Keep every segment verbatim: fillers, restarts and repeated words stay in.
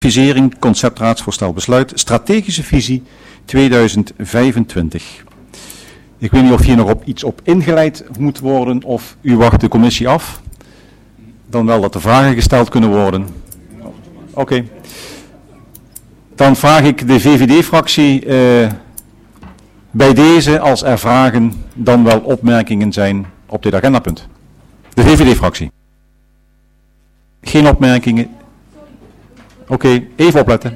Advisering, conceptraadsvoorstel besluit, strategische visie tweeduizend vijfentwintig. Ik weet niet of hier nog op iets op ingeleid moet worden of u wacht de commissie af. Dan wel dat de vragen gesteld kunnen worden. Oké. Okay. Dan vraag ik de V V D-fractie uh, bij deze, als er vragen dan wel opmerkingen zijn op dit agendapunt. De V V D-fractie. Geen opmerkingen. Oké, okay, even opletten.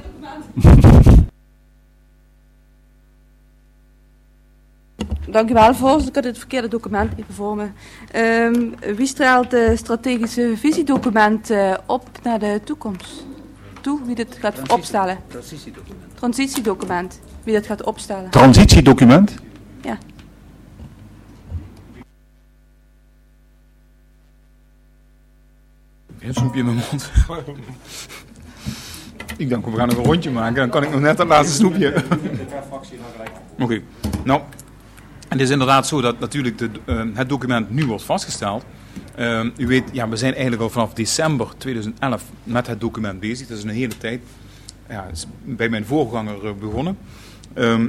Dank u wel, voorzitter. Ik had het verkeerde document even voor me. Um, wie stelt het strategische visiedocument uh, op naar de toekomst? Toe, wie dit gaat Transitie, opstellen? Transitiedocument. Transitiedocument. Wie dat gaat opstellen? Transitiedocument? Ja. Een snoepje in mijn mond. Ik denk, we gaan nog een rondje maken, dan kan ik nog net het laatste snoepje. Oké, okay. Nou, het is inderdaad zo dat natuurlijk de, uh, het document nu wordt vastgesteld. Uh, u weet, ja, we zijn eigenlijk al vanaf december tweeduizend elf met het document bezig. Dat is een hele tijd. Ja, het is bij mijn voorganger uh, begonnen. Um,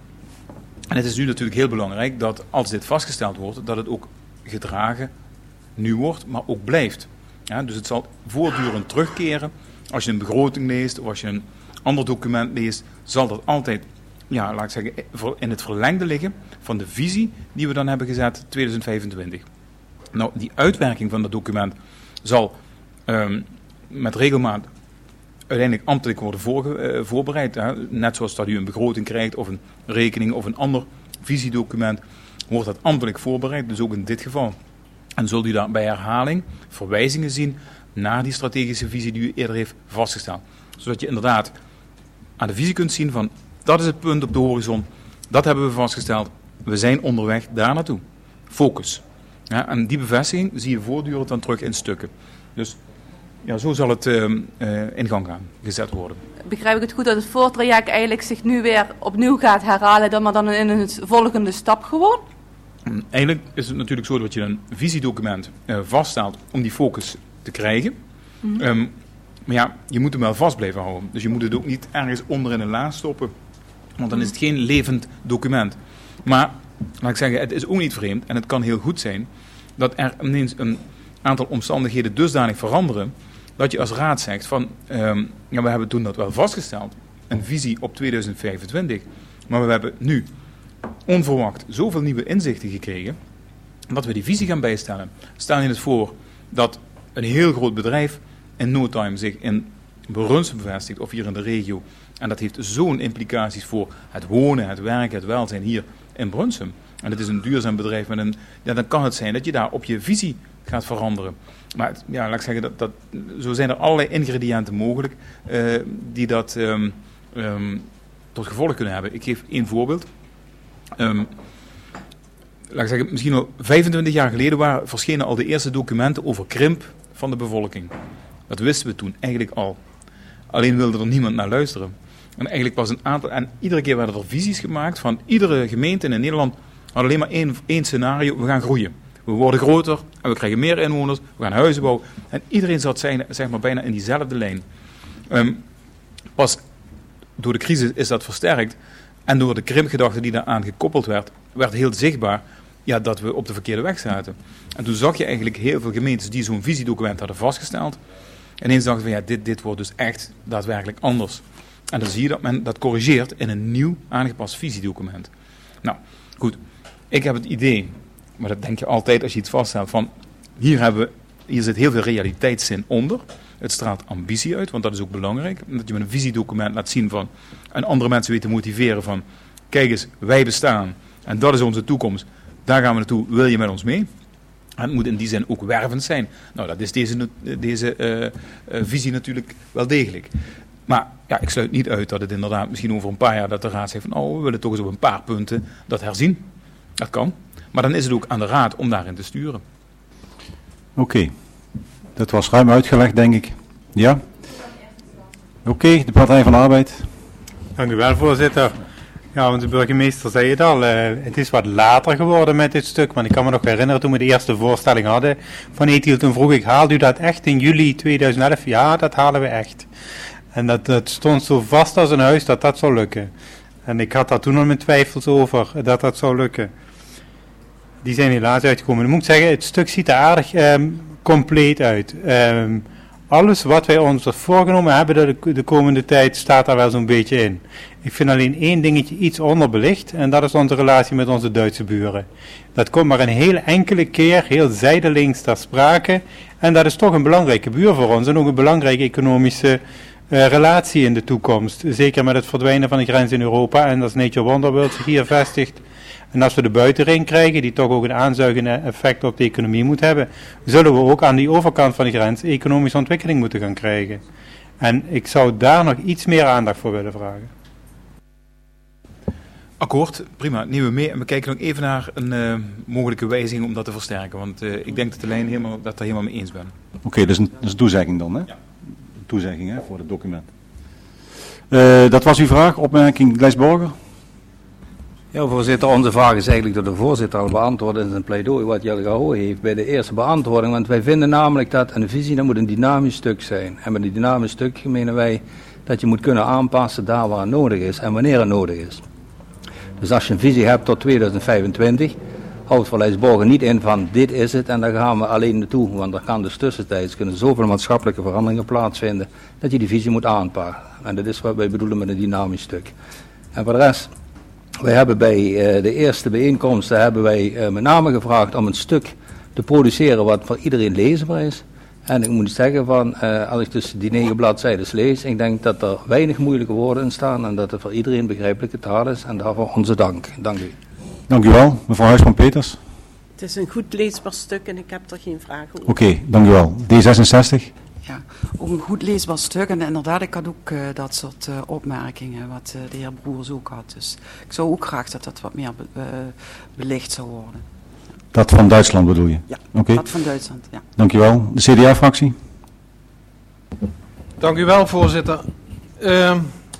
en het is nu natuurlijk heel belangrijk dat als dit vastgesteld wordt, dat het ook gedragen nu wordt, maar ook blijft. Ja, dus het zal voortdurend terugkeren. Als je een begroting leest of als je een ander document leest, zal dat altijd, ja, laat ik zeggen, in het verlengde liggen van de visie die we dan hebben gezet tweeduizend vijfentwintig. Nou, die uitwerking van dat document zal um, met regelmaat uiteindelijk ambtelijk worden voorge, uh, voorbereid. Hè? Net zoals dat u een begroting krijgt of een rekening of een ander visiedocument, wordt dat ambtelijk voorbereid, dus ook in dit geval. En zult u daar bij herhaling verwijzingen zien naar die strategische visie die u eerder heeft vastgesteld. Zodat je inderdaad aan de visie kunt zien van, dat is het punt op de horizon, dat hebben we vastgesteld, we zijn onderweg daar naartoe. Focus. Ja, en die bevestiging zie je voortdurend dan terug in stukken. Dus ja, zo zal het uh, uh, in gang gaan, gezet worden. Begrijp ik het goed dat het voortraject eigenlijk zich nu weer opnieuw gaat herhalen, dan maar dan in een volgende stap gewoon? Eigenlijk is het natuurlijk zo dat je een visiedocument uh, vaststelt om die focus te krijgen. Mm-hmm. Um, maar ja, je moet hem wel vast blijven houden. Dus je moet het ook niet ergens onder in een la stoppen. Want dan is het geen levend document. Maar, laat ik zeggen, het is ook niet vreemd. En het kan heel goed zijn dat er ineens een aantal omstandigheden dusdanig veranderen. Dat je als raad zegt van, um, ja, we hebben toen dat wel vastgesteld. Een visie op tweeduizend vijfentwintig. Maar we hebben nu onverwacht zoveel nieuwe inzichten gekregen. Dat we die visie gaan bijstellen. Stel je het voor dat een heel groot bedrijf in no time zich in Brunsum vestigt of hier in de regio. En dat heeft zo'n implicaties voor het wonen, het werken, het welzijn hier in Brunsum. En het is een duurzaam bedrijf met een, ja, dan kan het zijn dat je daar op je visie gaat veranderen. Maar het, ja, laat ik zeggen, dat, dat, zo zijn er allerlei ingrediënten mogelijk uh, die dat um, um, tot gevolg kunnen hebben. Ik geef één voorbeeld. Um, laat ik zeggen, misschien al vijfentwintig jaar geleden waren, verschenen al de eerste documenten over krimp van de bevolking. Dat wisten we toen eigenlijk al. Alleen wilde er niemand naar luisteren. En eigenlijk was een aantal, en iedere keer werden er visies gemaakt van iedere gemeente in Nederland had alleen maar één, één scenario, we gaan groeien. We worden groter en we krijgen meer inwoners, we gaan huizen bouwen. En iedereen zat zijn, zeg maar, bijna in diezelfde lijn. Um, pas door de crisis is dat versterkt. En door de krimpgedachte die daaraan gekoppeld werd, werd heel zichtbaar ja, dat we op de verkeerde weg zaten. En toen zag je eigenlijk heel veel gemeentes die zo'n visiedocument hadden vastgesteld. En ineens dachten we, ja, dit, dit wordt dus echt daadwerkelijk anders. En dan zie je dat men dat corrigeert in een nieuw aangepast visiedocument. Nou, goed. Ik heb het idee, maar dat denk je altijd als je iets vaststelt, van hier, hebben we, hier zit heel veel realiteitszin onder. Het straalt ambitie uit, want dat is ook belangrijk. Dat je met een visiedocument laat zien van, en andere mensen weet te motiveren van, kijk eens, wij bestaan en dat is onze toekomst. Daar gaan we naartoe, wil je met ons mee? En het moet in die zin ook wervend zijn. Nou, dat is deze, deze uh, uh, visie natuurlijk wel degelijk. Maar ja, ik sluit niet uit dat het inderdaad misschien over een paar jaar dat de raad zegt van, oh, we willen toch eens op een paar punten dat herzien. Dat kan. Maar dan is het ook aan de raad om daarin te sturen. Oké. Okay. Dat was ruim uitgelegd, denk ik. Ja? Oké, okay, de Partij van de Arbeid. Dank u wel, voorzitter. Ja, want de burgemeester zei het al, uh, het is wat later geworden met dit stuk, want ik kan me nog herinneren toen we de eerste voorstelling hadden van Ethel, toen vroeg ik, haalt u dat echt in juli tweeduizend elf? Ja, dat halen we echt. En dat, dat stond zo vast als een huis dat dat zou lukken. En ik had daar toen al mijn twijfels over dat dat zou lukken. Die zijn helaas uitgekomen. Ik moet zeggen, het stuk ziet er aardig um, compleet uit. Um, alles wat wij ons voorgenomen hebben de, de komende tijd staat daar wel zo'n beetje in. Ik vind alleen één dingetje iets onderbelicht en dat is onze relatie met onze Duitse buren. Dat komt maar een heel enkele keer, heel zijdelings ter sprake. En dat is toch een belangrijke buur voor ons en ook een belangrijke economische uh, relatie in de toekomst. Zeker met het verdwijnen van de grens in Europa en als Nature Wonderworld zich hier vestigt. En als we de buitenring krijgen, die toch ook een aanzuigende effect op de economie moet hebben, zullen we ook aan die overkant van de grens economische ontwikkeling moeten gaan krijgen. En ik zou daar nog iets meer aandacht voor willen vragen. Akkoord, prima. Nemen we mee en we kijken nog even naar een uh, mogelijke wijziging om dat te versterken. Want uh, ik denk dat de lijn helemaal, dat ik daar helemaal mee eens ben. Oké, okay, dat, dat is een toezegging dan, hè? Ja. Een toezegging, hè, voor het document. Uh, dat was uw vraag, opmerking Gleisborger? Ja, voorzitter, onze vraag is eigenlijk door de voorzitter al beantwoord in zijn pleidooi wat Jelle gehoord heeft bij de eerste beantwoording. Want wij vinden namelijk dat een visie, dat moet een dynamisch stuk zijn. En met een dynamisch stuk menen wij dat je moet kunnen aanpassen daar waar het nodig is en wanneer het nodig is. Dus als je een visie hebt tot tweeduizend vijfentwintig, houdt voor Gleisborgen niet in van dit is het en daar gaan we alleen naartoe. Want er kan dus tussentijds kunnen zoveel maatschappelijke veranderingen plaatsvinden dat je die visie moet aanpassen. En dat is wat wij bedoelen met een dynamisch stuk. En voor de rest, wij hebben bij uh, de eerste bijeenkomsten hebben wij uh, met name gevraagd om een stuk te produceren wat voor iedereen leesbaar is. En ik moet zeggen van, uh, als ik dus die negen bladzijden lees, ik denk dat er weinig moeilijke woorden in staan en dat het voor iedereen begrijpelijke taal is. En daarvoor onze dank. Dank u. Dank u wel, mevrouw Huisman-Peters. Het is een goed leesbaar stuk en ik heb er geen vragen over. Oké, okay, dank u wel. D zesenzestig. Ja, ook een goed leesbaar stuk en inderdaad, ik had ook uh, dat soort uh, opmerkingen wat uh, de heer Broers ook had. Dus ik zou ook graag dat dat wat meer be uh, belicht zou worden. Dat van Duitsland bedoel je? Ja, okay. Dat van Duitsland, ja. Dank u wel. De C D A-fractie? Dank u wel, voorzitter. Uh,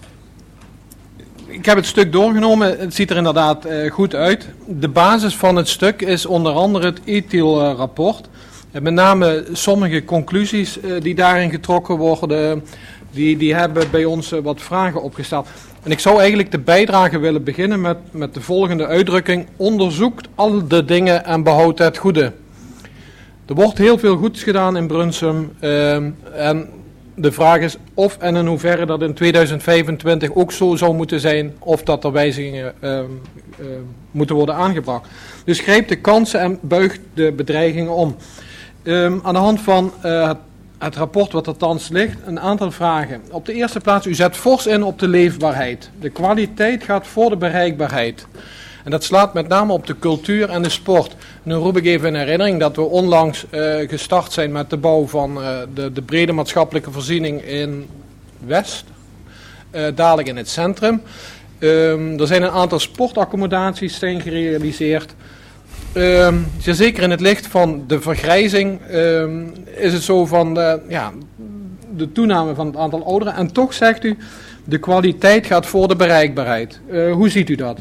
ik heb het stuk doorgenomen. Het ziet er inderdaad uh, goed uit. De basis van het stuk is onder andere het E T I L-rapport. En met name sommige conclusies uh, die daarin getrokken worden, die, die hebben bij ons uh, wat vragen opgesteld. En ik zou eigenlijk de bijdrage willen beginnen met, met de volgende uitdrukking: onderzoekt al de dingen en behoudt het goede. Er wordt heel veel goeds gedaan in Brunsum uh, en de vraag is of en in hoeverre dat in tweeduizend vijfentwintig ook zo zou moeten zijn, of dat er wijzigingen uh, uh, moeten worden aangebracht. Dus grijp de kansen en buigt de bedreigingen om. Um, aan de hand van uh, het, het rapport wat er thans ligt, een aantal vragen. Op de eerste plaats, u zet fors in op de leefbaarheid. De kwaliteit gaat voor de bereikbaarheid. En dat slaat met name op de cultuur en de sport. Nu roep ik even in herinnering dat we onlangs uh, gestart zijn met de bouw van uh, de, de brede maatschappelijke voorziening in West. Uh, dadelijk in het centrum. Um, er zijn een aantal sportaccommodaties zijn gerealiseerd. Um, zeker in het licht van de vergrijzing um, is het zo van de, ja, de toename van het aantal ouderen. En toch zegt u, de kwaliteit gaat voor de bereikbaarheid. Uh, hoe ziet u dat?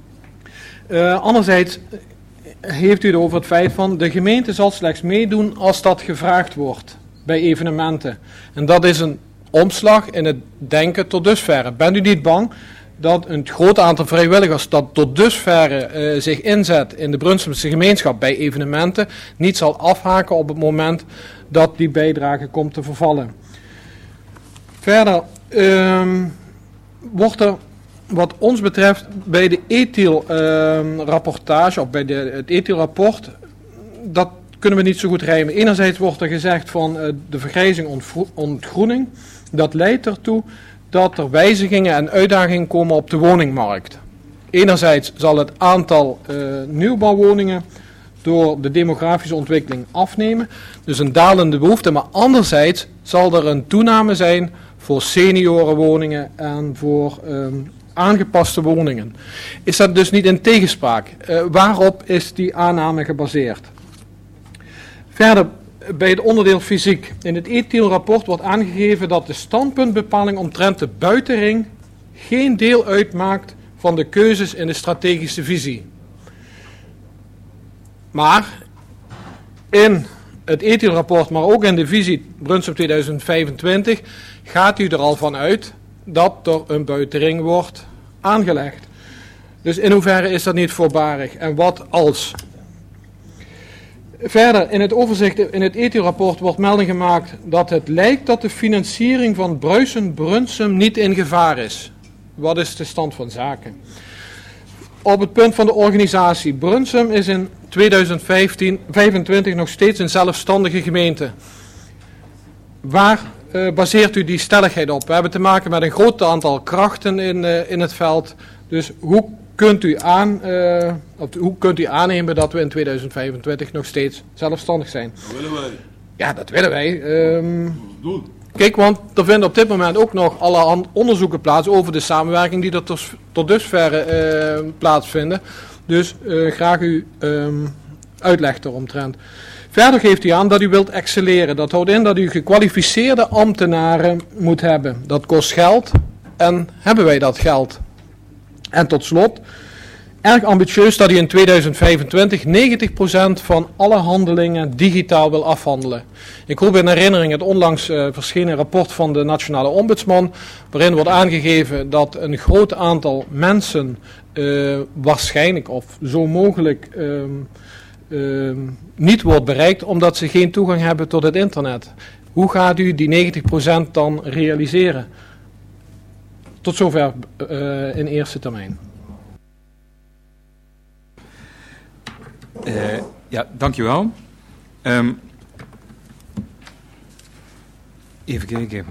Uh, anderzijds heeft u het over het feit van de gemeente zal slechts meedoen als dat gevraagd wordt bij evenementen. En dat is een omslag in het denken tot dusverre. Bent u niet bang dat een groot aantal vrijwilligers dat tot dusverre uh, zich inzet in de Brunsumse gemeenschap bij evenementen niet zal afhaken op het moment dat die bijdrage komt te vervallen? Verder um, wordt er wat ons betreft bij de E T I L-rapportage, uh, of bij de, het E T I L-rapport, dat kunnen we niet zo goed rijmen. Enerzijds wordt er gezegd van uh, de vergrijzing ontgroening. Dat leidt ertoe dat er wijzigingen en uitdagingen komen op de woningmarkt. Enerzijds zal het aantal uh, nieuwbouwwoningen door de demografische ontwikkeling afnemen. Dus een dalende behoefte. Maar anderzijds zal er een toename zijn voor seniorenwoningen en voor um, aangepaste woningen. Is dat dus niet in tegenspraak? Uh, waarop is die aanname gebaseerd? Verder, bij het onderdeel fysiek. In het E T I L-rapport wordt aangegeven dat de standpuntbepaling omtrent de buitenring geen deel uitmaakt van de keuzes in de strategische visie. Maar in het E T I L-rapport, maar ook in de visie Brunsum tweeduizend vijfentwintig, gaat u er al van uit dat er een buitenring wordt aangelegd. Dus in hoeverre is dat niet voorbarig en wat als? Verder, in het overzicht, in het E T U-rapport wordt melding gemaakt dat het lijkt dat de financiering van Bruisen-Brunsum niet in gevaar is. Wat is de stand van zaken? Op het punt van de organisatie. Brunsum is in tweeduizend vijfentwintig nog steeds een zelfstandige gemeente. Waar uh, baseert u die stelligheid op? We hebben te maken met een groot aantal krachten in, uh, in het veld. Dus hoe kunt u aan, uh, of hoe kunt u aannemen dat we in tweeduizend vijfentwintig nog steeds zelfstandig zijn? Dat willen wij. Ja, dat willen wij. Um, Doen. Kijk, want er vinden op dit moment ook nog allerhand onderzoeken plaats over de samenwerking die er tot, tot dusverre uh, plaatsvinden. Dus uh, graag uw um, uitleg eromtrent. Verder geeft u aan dat u wilt excelleren. Dat houdt in dat u gekwalificeerde ambtenaren moet hebben. Dat kost geld en hebben wij dat geld? En tot slot, erg ambitieus dat u in tweeduizend vijfentwintig negentig procent van alle handelingen digitaal wil afhandelen. Ik roep in herinnering het onlangs uh, verschenen rapport van de Nationale Ombudsman, waarin wordt aangegeven dat een groot aantal mensen uh, waarschijnlijk of zo mogelijk uh, uh, niet wordt bereikt omdat ze geen toegang hebben tot het internet. Hoe gaat u die negentig procent dan realiseren? Tot zover uh, in eerste termijn. Uh, ja, dankjewel. Um, even kijken.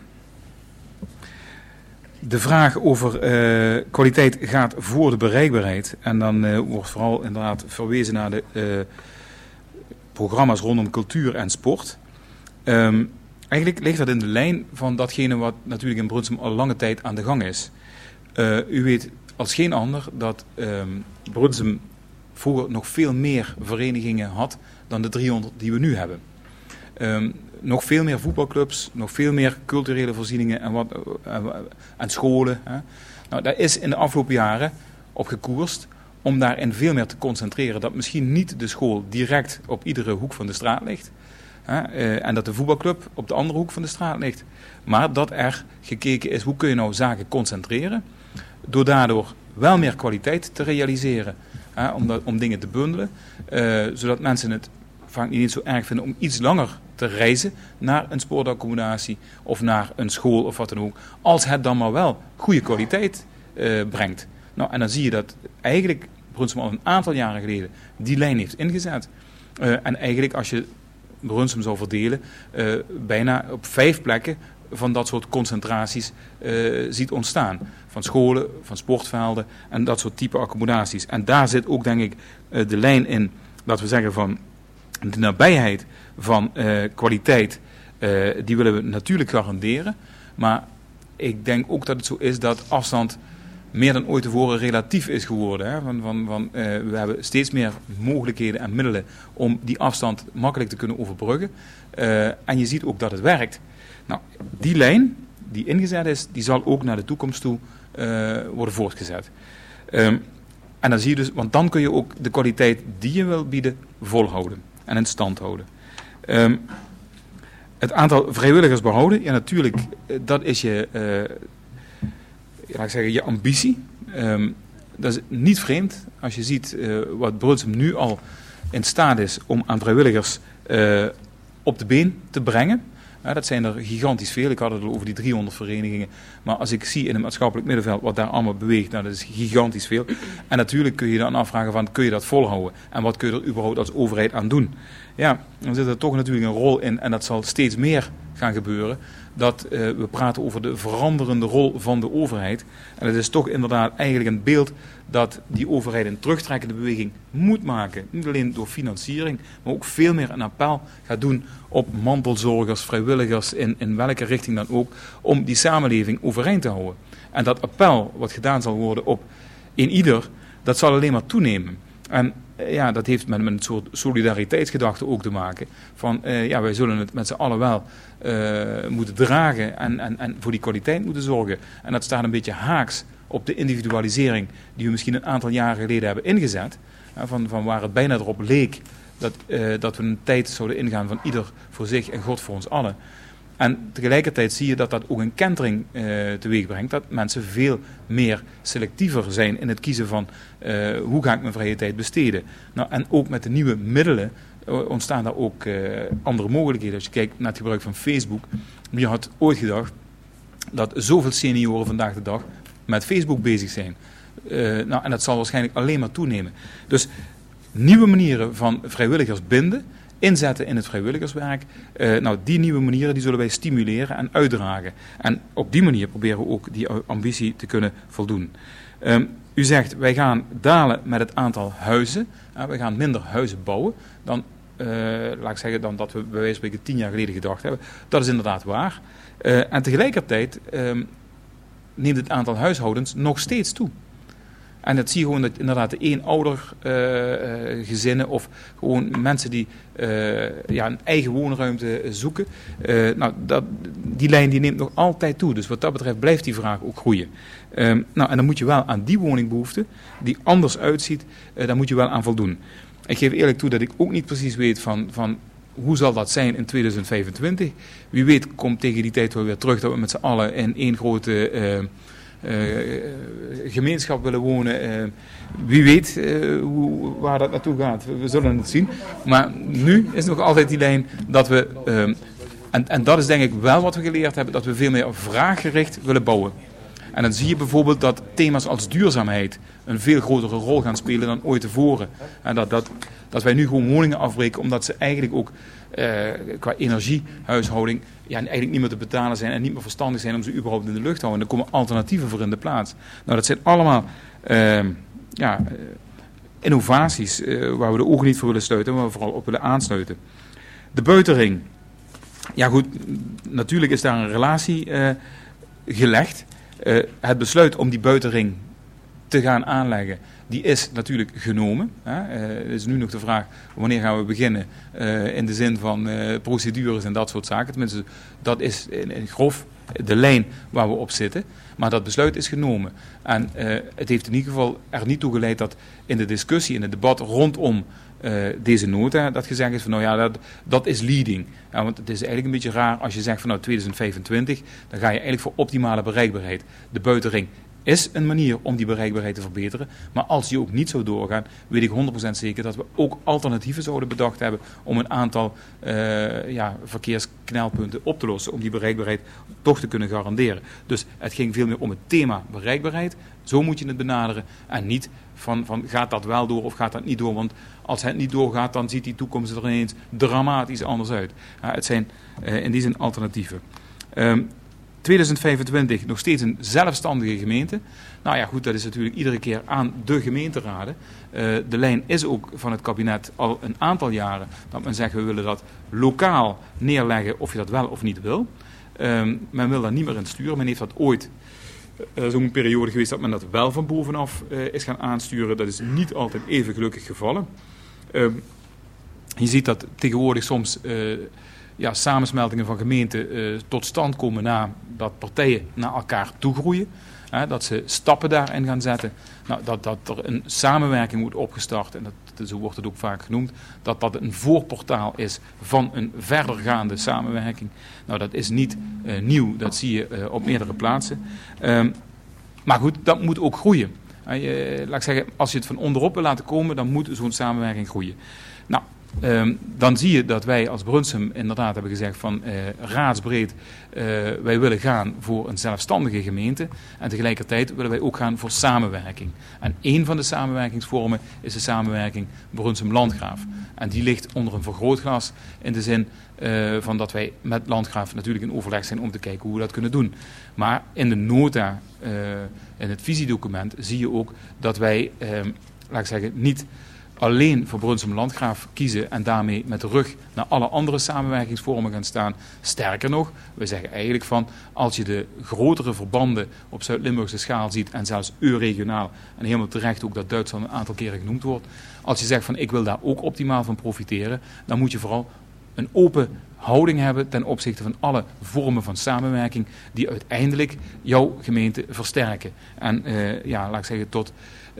De vraag over uh, kwaliteit gaat voor de bereikbaarheid. En dan uh, wordt vooral inderdaad verwezen naar de uh, programma's rondom cultuur en sport. Um, eigenlijk ligt dat in de lijn van datgene wat natuurlijk in Brunsum al lange tijd aan de gang is. Uh, u weet als geen ander dat um, Brunsum vroeger nog veel meer verenigingen had dan de driehonderd die we nu hebben. Um, nog veel meer voetbalclubs, nog veel meer culturele voorzieningen en, wat, uh, en scholen. Hè. Nou, daar is in de afgelopen jaren op gekoerst om daarin veel meer te concentreren. Dat misschien niet de school direct op iedere hoek van de straat ligt. Hè, uh, en dat de voetbalclub op de andere hoek van de straat ligt. Maar dat er gekeken is, hoe kun je nou zaken concentreren? Door daardoor wel meer kwaliteit te realiseren. Hè, om, dat, om dingen te bundelen. Uh, zodat mensen het vaak niet zo erg vinden om iets langer te reizen naar een sportaccommodatie of naar een school of wat dan ook. Als het dan maar wel goede kwaliteit uh, brengt. Nou, en dan zie je dat eigenlijk Brunsum al een aantal jaren geleden die lijn heeft ingezet. Uh, en eigenlijk als je Brunsum zou verdelen, uh, bijna op vijf plekken van dat soort concentraties uh, ziet ontstaan. Van scholen, van sportvelden en dat soort type accommodaties. En daar zit ook denk ik uh, de lijn in, dat we zeggen van de nabijheid van uh, kwaliteit, uh, die willen we natuurlijk garanderen. Maar ik denk ook dat het zo is dat afstand meer dan ooit tevoren relatief is geworden. Hè? Van, van, van, uh, we hebben steeds meer mogelijkheden en middelen om die afstand makkelijk te kunnen overbruggen. Uh, en je ziet ook dat het werkt. Nou, die lijn die ingezet is, die zal ook naar de toekomst toe uh, worden voortgezet. Um, en dan zie je dus, want dan kun je ook de kwaliteit die je wil bieden volhouden en in stand houden. Um, het aantal vrijwilligers behouden, ja natuurlijk, dat is je, uh, laat ik zeggen, je ambitie. Um, dat is niet vreemd als je ziet uh, wat Brunsum nu al in staat is om aan vrijwilligers uh, op de been te brengen. Ja, dat zijn er gigantisch veel. Ik had het al over die driehonderd verenigingen. Maar als ik zie in het maatschappelijk middenveld wat daar allemaal beweegt, nou, dat is gigantisch veel. En natuurlijk kun je dan afvragen van, kun je dat volhouden? En wat kun je er überhaupt als overheid aan doen? Ja, dan zit er toch natuurlijk een rol in, en dat zal steeds meer gaan gebeuren, dat uh, we praten over de veranderende rol van de overheid. En het is toch inderdaad eigenlijk een beeld dat die overheid een terugtrekkende beweging moet maken. Niet alleen door financiering, maar ook veel meer een appel gaat doen op mantelzorgers, vrijwilligers, in, in welke richting dan ook, om die samenleving overeind te houden. En dat appel wat gedaan zal worden op een ieder, dat zal alleen maar toenemen. En ja, dat heeft met, met een soort solidariteitsgedachte ook te maken. Van uh, ja, wij zullen het met z'n allen wel uh, moeten dragen en, en, en voor die kwaliteit moeten zorgen. En dat staat een beetje haaks op de individualisering die we misschien een aantal jaren geleden hebben ingezet. Uh, van, van waar het bijna erop leek dat, uh, dat we een tijd zouden ingaan van ieder voor zich en God voor ons allen. En tegelijkertijd zie je dat dat ook een kentering uh, teweeg brengt, dat mensen veel meer selectiever zijn in het kiezen van uh, hoe ga ik mijn vrije tijd besteden. Nou, en ook met de nieuwe middelen uh, ontstaan daar ook uh, andere mogelijkheden. Als je kijkt naar het gebruik van Facebook, wie had ooit gedacht dat zoveel senioren vandaag de dag met Facebook bezig zijn. Uh, nou, en dat zal waarschijnlijk alleen maar toenemen. Dus nieuwe manieren van vrijwilligers binden, inzetten in het vrijwilligerswerk. Uh, nou, die nieuwe manieren die zullen wij stimuleren en uitdragen. En op die manier proberen we ook die ambitie te kunnen voldoen. Um, u zegt, wij gaan dalen met het aantal huizen. Uh, wij gaan minder huizen bouwen dan, uh, laat ik zeggen, dan dat we bij wijze van spreken tien jaar geleden gedacht hebben. Dat is inderdaad waar. Uh, en tegelijkertijd um, neemt het aantal huishoudens nog steeds toe. En dat zie je gewoon dat inderdaad de eenouder uh, uh, gezinnen of gewoon mensen die uh, ja, een eigen woonruimte zoeken. Uh, nou, dat, die lijn die neemt nog altijd toe. Dus wat dat betreft blijft die vraag ook groeien. Um, nou, en dan moet je wel aan die woningbehoefte, die anders uitziet, uh, daar moet je wel aan voldoen. Ik geef eerlijk toe dat ik ook niet precies weet van, van hoe zal dat zijn in tweeduizend vijfentwintig. Wie weet komt tegen die tijd wel weer terug dat we met z'n allen in één grote Uh, Uh, gemeenschap willen wonen. Uh, wie weet uh, hoe, waar dat naartoe gaat. We, we zullen het zien. Maar nu is nog altijd die lijn dat we, uh, en, en dat is denk ik wel wat we geleerd hebben, dat we veel meer vraaggericht willen bouwen. En dan zie je bijvoorbeeld dat thema's als duurzaamheid een veel grotere rol gaan spelen dan ooit tevoren. En dat, dat, dat wij nu gewoon woningen afbreken omdat ze eigenlijk ook uh, qua energiehuishouding ja, eigenlijk niet meer te betalen zijn en niet meer verstandig zijn om ze überhaupt in de lucht te houden. En er komen alternatieven voor in de plaats. Nou, dat zijn allemaal uh, ja, uh, innovaties uh, waar we de ogen niet voor willen sluiten en waar we vooral op willen aansluiten. De buitenring. Ja goed, natuurlijk is daar een relatie uh, gelegd. Uh, het besluit om die buitenring te gaan aanleggen, die is natuurlijk genomen. Hè. Uh, het is nu nog de vraag, wanneer gaan we beginnen uh, in de zin van uh, procedures en dat soort zaken. Tenminste, dat is in, in grof de lijn waar we op zitten. Maar dat besluit is genomen. En uh, het heeft in ieder geval er niet toe geleid dat in de discussie, in het debat rondom Uh, deze nota, dat gezegd is van nou ja, dat, dat is leading. Ja, want het is eigenlijk een beetje raar als je zegt van nou tweeduizend vijfentwintig, dan ga je eigenlijk voor optimale bereikbaarheid. De buitenring is een manier om die bereikbaarheid te verbeteren, maar als die ook niet zou doorgaan, weet ik honderd procent zeker dat we ook alternatieven zouden bedacht hebben om een aantal uh, ja, verkeersknelpunten op te lossen, om die bereikbaarheid toch te kunnen garanderen. Dus het ging veel meer om het thema bereikbaarheid, zo moet je het benaderen en niet van, van gaat dat wel door of gaat dat niet door, want als het niet doorgaat, dan ziet die toekomst er ineens dramatisch anders uit. Ja, het zijn uh, in die zin alternatieven. Um, tweeduizend vijfentwintig nog steeds een zelfstandige gemeente. Nou ja, goed, dat is natuurlijk iedere keer aan de gemeenteraden. Uh, de lijn is ook van het kabinet al een aantal jaren dat men zegt we willen dat lokaal neerleggen of je dat wel of niet wil. Um, men wil daar niet meer in sturen. Men heeft dat ooit Er is ook een periode geweest dat men dat wel van bovenaf uh, is gaan aansturen. Dat is niet altijd even gelukkig gevallen. Uh, je ziet dat tegenwoordig soms uh, ja, samensmeltingen van gemeenten uh, tot stand komen nadat partijen naar elkaar toegroeien. Uh, dat ze stappen daarin gaan zetten. Nou, dat, dat er een samenwerking wordt opgestart, en dat, zo wordt het ook vaak genoemd, dat dat een voorportaal is van een verdergaande samenwerking. Nou, dat is niet uh, nieuw, dat zie je uh, op meerdere plaatsen. Um, maar goed, dat moet ook groeien. Uh, je, laat ik zeggen, als je het van onderop wil laten komen, dan moet zo'n samenwerking groeien. Nou, Um, dan zie je dat wij als Brunsum inderdaad hebben gezegd van uh, raadsbreed, uh, wij willen gaan voor een zelfstandige gemeente en tegelijkertijd willen wij ook gaan voor samenwerking. En één van de samenwerkingsvormen is de samenwerking Brunsum-Landgraaf. En die ligt onder een vergrootglas in de zin uh, van dat wij met Landgraaf natuurlijk in overleg zijn om te kijken hoe we dat kunnen doen. Maar in de nota, uh, in het visiedocument, zie je ook dat wij, uh, laat ik zeggen, niet alleen voor Brunsum-Landgraaf kiezen en daarmee met de rug naar alle andere samenwerkingsvormen gaan staan. Sterker nog, we zeggen eigenlijk van, als je de grotere verbanden op Zuid-Limburgse schaal ziet en zelfs eu-regionaal, en helemaal terecht ook dat Duitsland een aantal keren genoemd wordt, als je zegt van ik wil daar ook optimaal van profiteren, dan moet je vooral een open houding hebben ten opzichte van alle vormen van samenwerking die uiteindelijk jouw gemeente versterken. En uh, ja, laat ik zeggen, tot,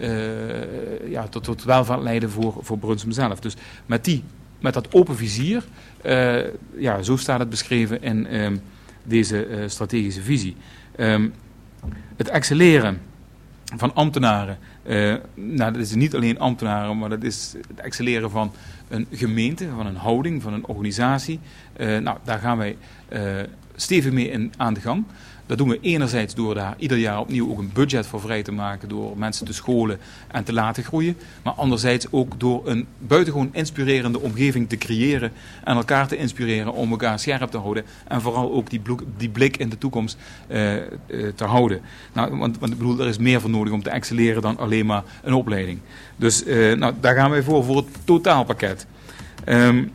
uh, ja, tot, tot welvaart leiden voor, voor Brunsum zelf. Dus met, die, met dat open vizier, uh, ja, zo staat het beschreven in, uh, deze uh, strategische visie. Um, het excelleren van ambtenaren, uh, nou, dat is niet alleen ambtenaren, maar dat is het excelleren van een gemeente, van een houding, van een organisatie. Uh, nou, daar gaan wij uh, stevig mee in, aan de gang. Dat doen we enerzijds door daar ieder jaar opnieuw ook een budget voor vrij te maken, door mensen te scholen en te laten groeien. Maar anderzijds ook door een buitengewoon inspirerende omgeving te creëren en elkaar te inspireren om elkaar scherp te houden. En vooral ook die, blik, die blik in de toekomst uh, uh, te houden. Nou, want, want ik bedoel, er is meer voor nodig om te excelleren dan alleen maar een opleiding. Dus uh, nou, daar gaan wij voor, voor het totaalpakket. Um,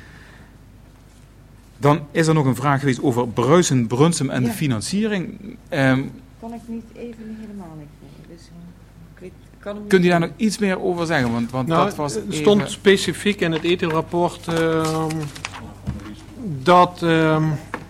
Dan is er nog een vraag geweest over Bruisen, Brunsum en ja. de financiering. Um, kan ik niet even helemaal niet mee. Dus, ik weet, kan hem kunt u daar nog iets meer over zeggen? Want, want nou, dat was het stond even... specifiek in het E T I L-rapport uh, dat uh,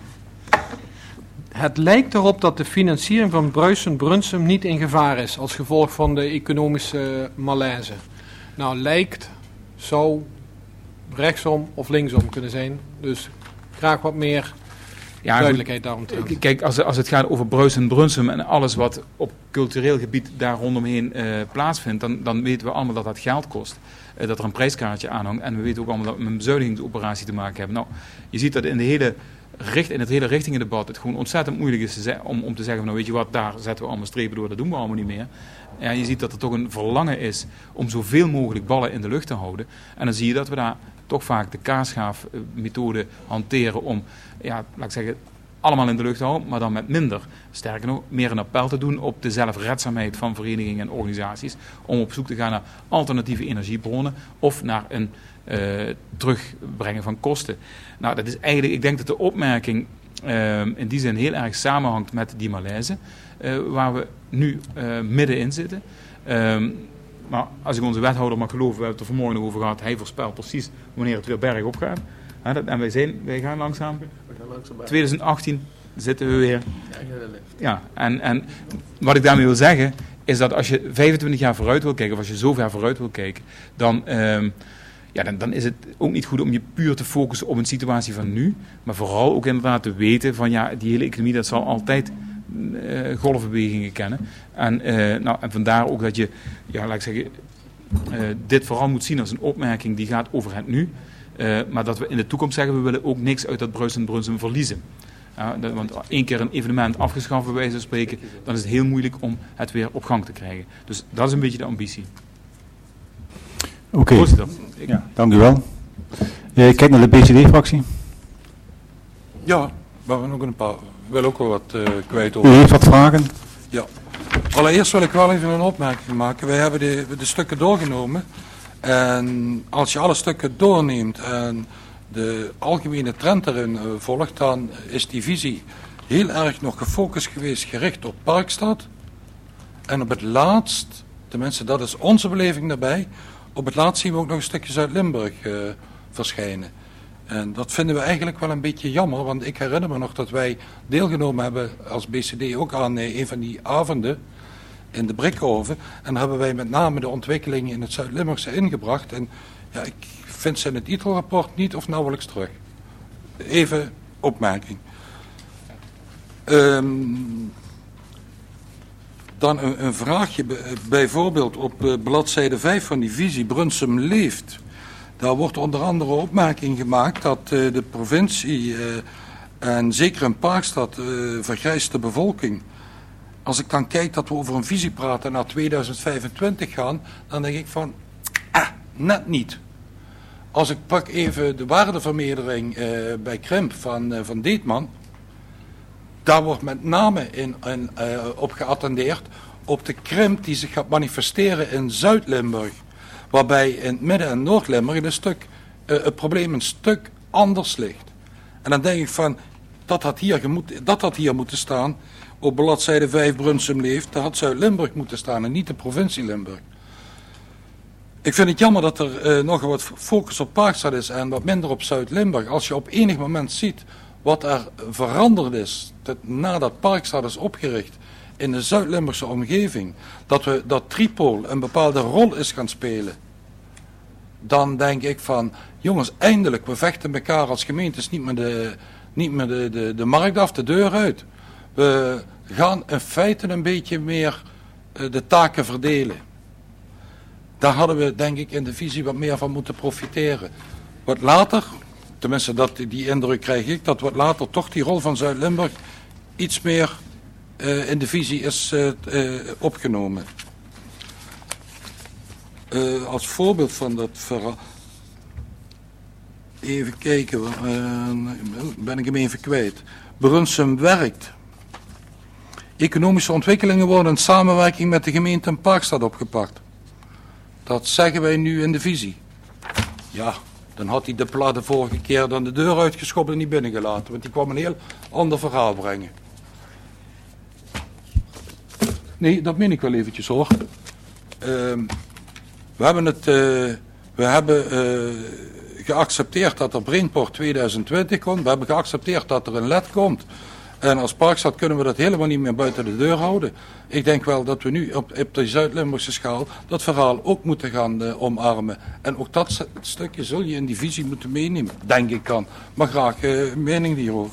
het lijkt erop dat de financiering van Bruisen, Brunsum niet in gevaar is als gevolg van de economische malaise. Nou, lijkt, zou rechtsom of linksom kunnen zijn. Dus graag wat meer ja, duidelijkheid daaromtrent. Kijk, als, als het gaat over Bruisen, Brunsum en alles wat op cultureel gebied daar rondomheen uh, plaatsvindt, dan, dan weten we allemaal dat dat geld kost. Uh, dat er een prijskaartje aanhangt. En we weten ook allemaal dat we met een bezuinigingsoperatie te maken hebben. Nou, je ziet dat in, de hele richt, in het hele richtingendebat het gewoon ontzettend moeilijk is te ze- om, om te zeggen, nou weet je wat, daar zetten we allemaal strepen door, dat doen we allemaal niet meer. Ja, je ziet dat er toch een verlangen is om zoveel mogelijk ballen in de lucht te houden. En dan zie je dat we daar toch vaak de kaasschaafmethode hanteren om, ja, laat ik zeggen, allemaal in de lucht te houden, maar dan met minder. Sterker nog, meer een appel te doen op de zelfredzaamheid van verenigingen en organisaties, om op zoek te gaan naar alternatieve energiebronnen of naar een uh, terugbrengen van kosten. Nou, dat is eigenlijk, ik denk dat de opmerking uh, in die zin heel erg samenhangt met die malaise, uh, waar we nu uh, middenin zitten. Um, Maar als ik onze wethouder mag geloven, we hebben het er vanmorgen nog over gehad, hij voorspelt precies wanneer het weer bergop gaat. En wij, zijn, wij gaan langzaam. twintig achttien zitten we weer. Ja, en, en wat ik daarmee wil zeggen, is dat als je vijfentwintig jaar vooruit wil kijken, of als je zo ver vooruit wil kijken, dan, um, ja, dan, dan is het ook niet goed om je puur te focussen op een situatie van nu. Maar vooral ook inderdaad te weten van, ja, die hele economie, dat zal altijd Uh, golfbewegingen kennen. En, uh, nou, en vandaar ook dat je, ja, laat ik zeggen, uh, dit vooral moet zien als een opmerking die gaat over het nu. Uh, maar dat we in de toekomst zeggen, we willen ook niks uit dat Bruisen en Brunsum verliezen. Uh, dat, want één keer een evenement afgeschaft, bij wijze van spreken, dan is het heel moeilijk om het weer op gang te krijgen. Dus dat is een beetje de ambitie. Oké, okay. Ja, dank u wel. Uh, kijk naar de B C D-fractie. Ja, we hebben nog een paar. Ik wil ook wel wat uh, kwijt over. U heeft wat vragen? Ja. Allereerst wil ik wel even een opmerking maken. Wij hebben de, de stukken doorgenomen. En als je alle stukken doorneemt en de algemene trend erin uh, volgt, dan is die visie heel erg nog gefocust geweest, gericht op Parkstad. En op het laatst, tenminste dat is onze beleving daarbij, op het laatst zien we ook nog een stukje Zuid-Limburg uh, verschijnen. En dat vinden we eigenlijk wel een beetje jammer, want ik herinner me nog dat wij deelgenomen hebben als B C D ook aan een van die avonden in de Brikhoven. En daar hebben wij met name de ontwikkelingen in het Zuid-Limburgse ingebracht. En ja, ik vind ze in het I T L rapport niet of nauwelijks terug. Even opmerking. Um, dan een, een vraagje, bijvoorbeeld op uh, bladzijde vijf van die visie Brunsum leeft. Daar wordt onder andere opmerking gemaakt dat uh, de provincie uh, en zeker in Parkstad uh, vergrijst de bevolking. Als ik dan kijk dat we over een visie praten naar tweeduizend vijfentwintig gaan, dan denk ik van, ah, net niet. Als ik pak even de waardevermeerdering uh, bij Krimp van, uh, van Deetman, daar wordt met name in, in, uh, op geattendeerd op de krimp die zich gaat manifesteren in Zuid-Limburg. Waarbij in het Midden- en Noord-Limburg een stuk, uh, het probleem een stuk anders ligt. En dan denk ik van, dat had hier, gemoet, dat had hier moeten staan, op bladzijde vijf Brunsum leeft, daar had Zuid-Limburg moeten staan en niet de provincie Limburg. Ik vind het jammer dat er uh, nog wat focus op Parkstad is en wat minder op Zuid-Limburg. Als je op enig moment ziet wat er veranderd is dat, nadat Parkstad is opgericht in de Zuid-Limburgse omgeving, dat, we, dat Tripol een bepaalde rol is gaan spelen, dan denk ik van, jongens, eindelijk, we vechten elkaar als gemeentes niet met de, niet meer de, de, de markt af, de deur uit. We gaan in feite een beetje meer uh, de taken verdelen. Daar hadden we denk ik in de visie wat meer van moeten profiteren. Wat later, tenminste dat, die indruk krijg ik, dat wat later toch die rol van Zuid-Limburg iets meer uh, in de visie is uh, uh, opgenomen. Uh, als voorbeeld van dat verhaal. Even kijken, uh, ben ik hem even kwijt. Brunsum werkt. Economische ontwikkelingen worden in samenwerking met de gemeente en Parkstad opgepakt. Dat zeggen wij nu in de visie. Ja, dan had hij de pla de vorige keer dan de deur uitgeschopt en niet binnengelaten. Want die kwam een heel ander verhaal brengen. Nee, dat meen ik wel eventjes hoor. Uh, we hebben het... Uh, we hebben... Uh, geaccepteerd dat er Brainport twintig twintig komt. We hebben geaccepteerd dat er een L E D komt. En als Parkstad kunnen we dat helemaal niet meer buiten de deur houden. Ik denk wel dat we nu op, op de Zuid-Limburgse schaal dat verhaal ook moeten gaan uh, omarmen. En ook dat stukje zul je in die visie moeten meenemen, denk ik dan. Maar graag uh, een mening hierover.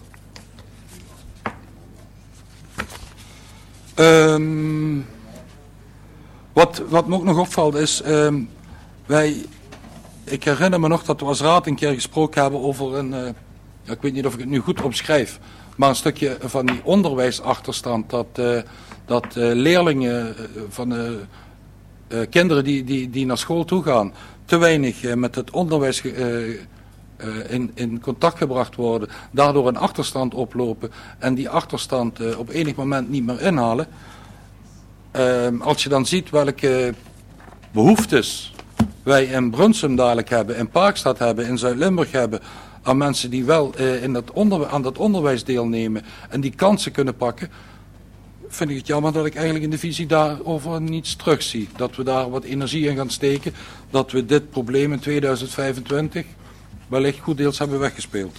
Um, wat, wat me ook nog opvalt is, um, wij... Ik herinner me nog dat we als raad een keer gesproken hebben over een, uh, ja, ik weet niet of ik het nu goed omschrijf, maar een stukje van die onderwijsachterstand. Dat, uh, dat uh, leerlingen uh, van uh, uh, kinderen die, die, die naar school toe gaan, te weinig uh, met het onderwijs uh, uh, in, in contact gebracht worden, daardoor een achterstand oplopen en die achterstand uh, op enig moment niet meer inhalen. Uh, als je dan ziet welke behoeftes wij in Brunsum dadelijk hebben, in Parkstad hebben, in Zuid-Limburg hebben, aan mensen die wel uh, in dat onder, aan dat onderwijs deelnemen en die kansen kunnen pakken, vind ik het jammer dat ik eigenlijk in de visie daarover niets terugzie. Dat we daar wat energie in gaan steken, dat we dit probleem in tweeduizend vijfentwintig wellicht goed deels hebben weggespeeld.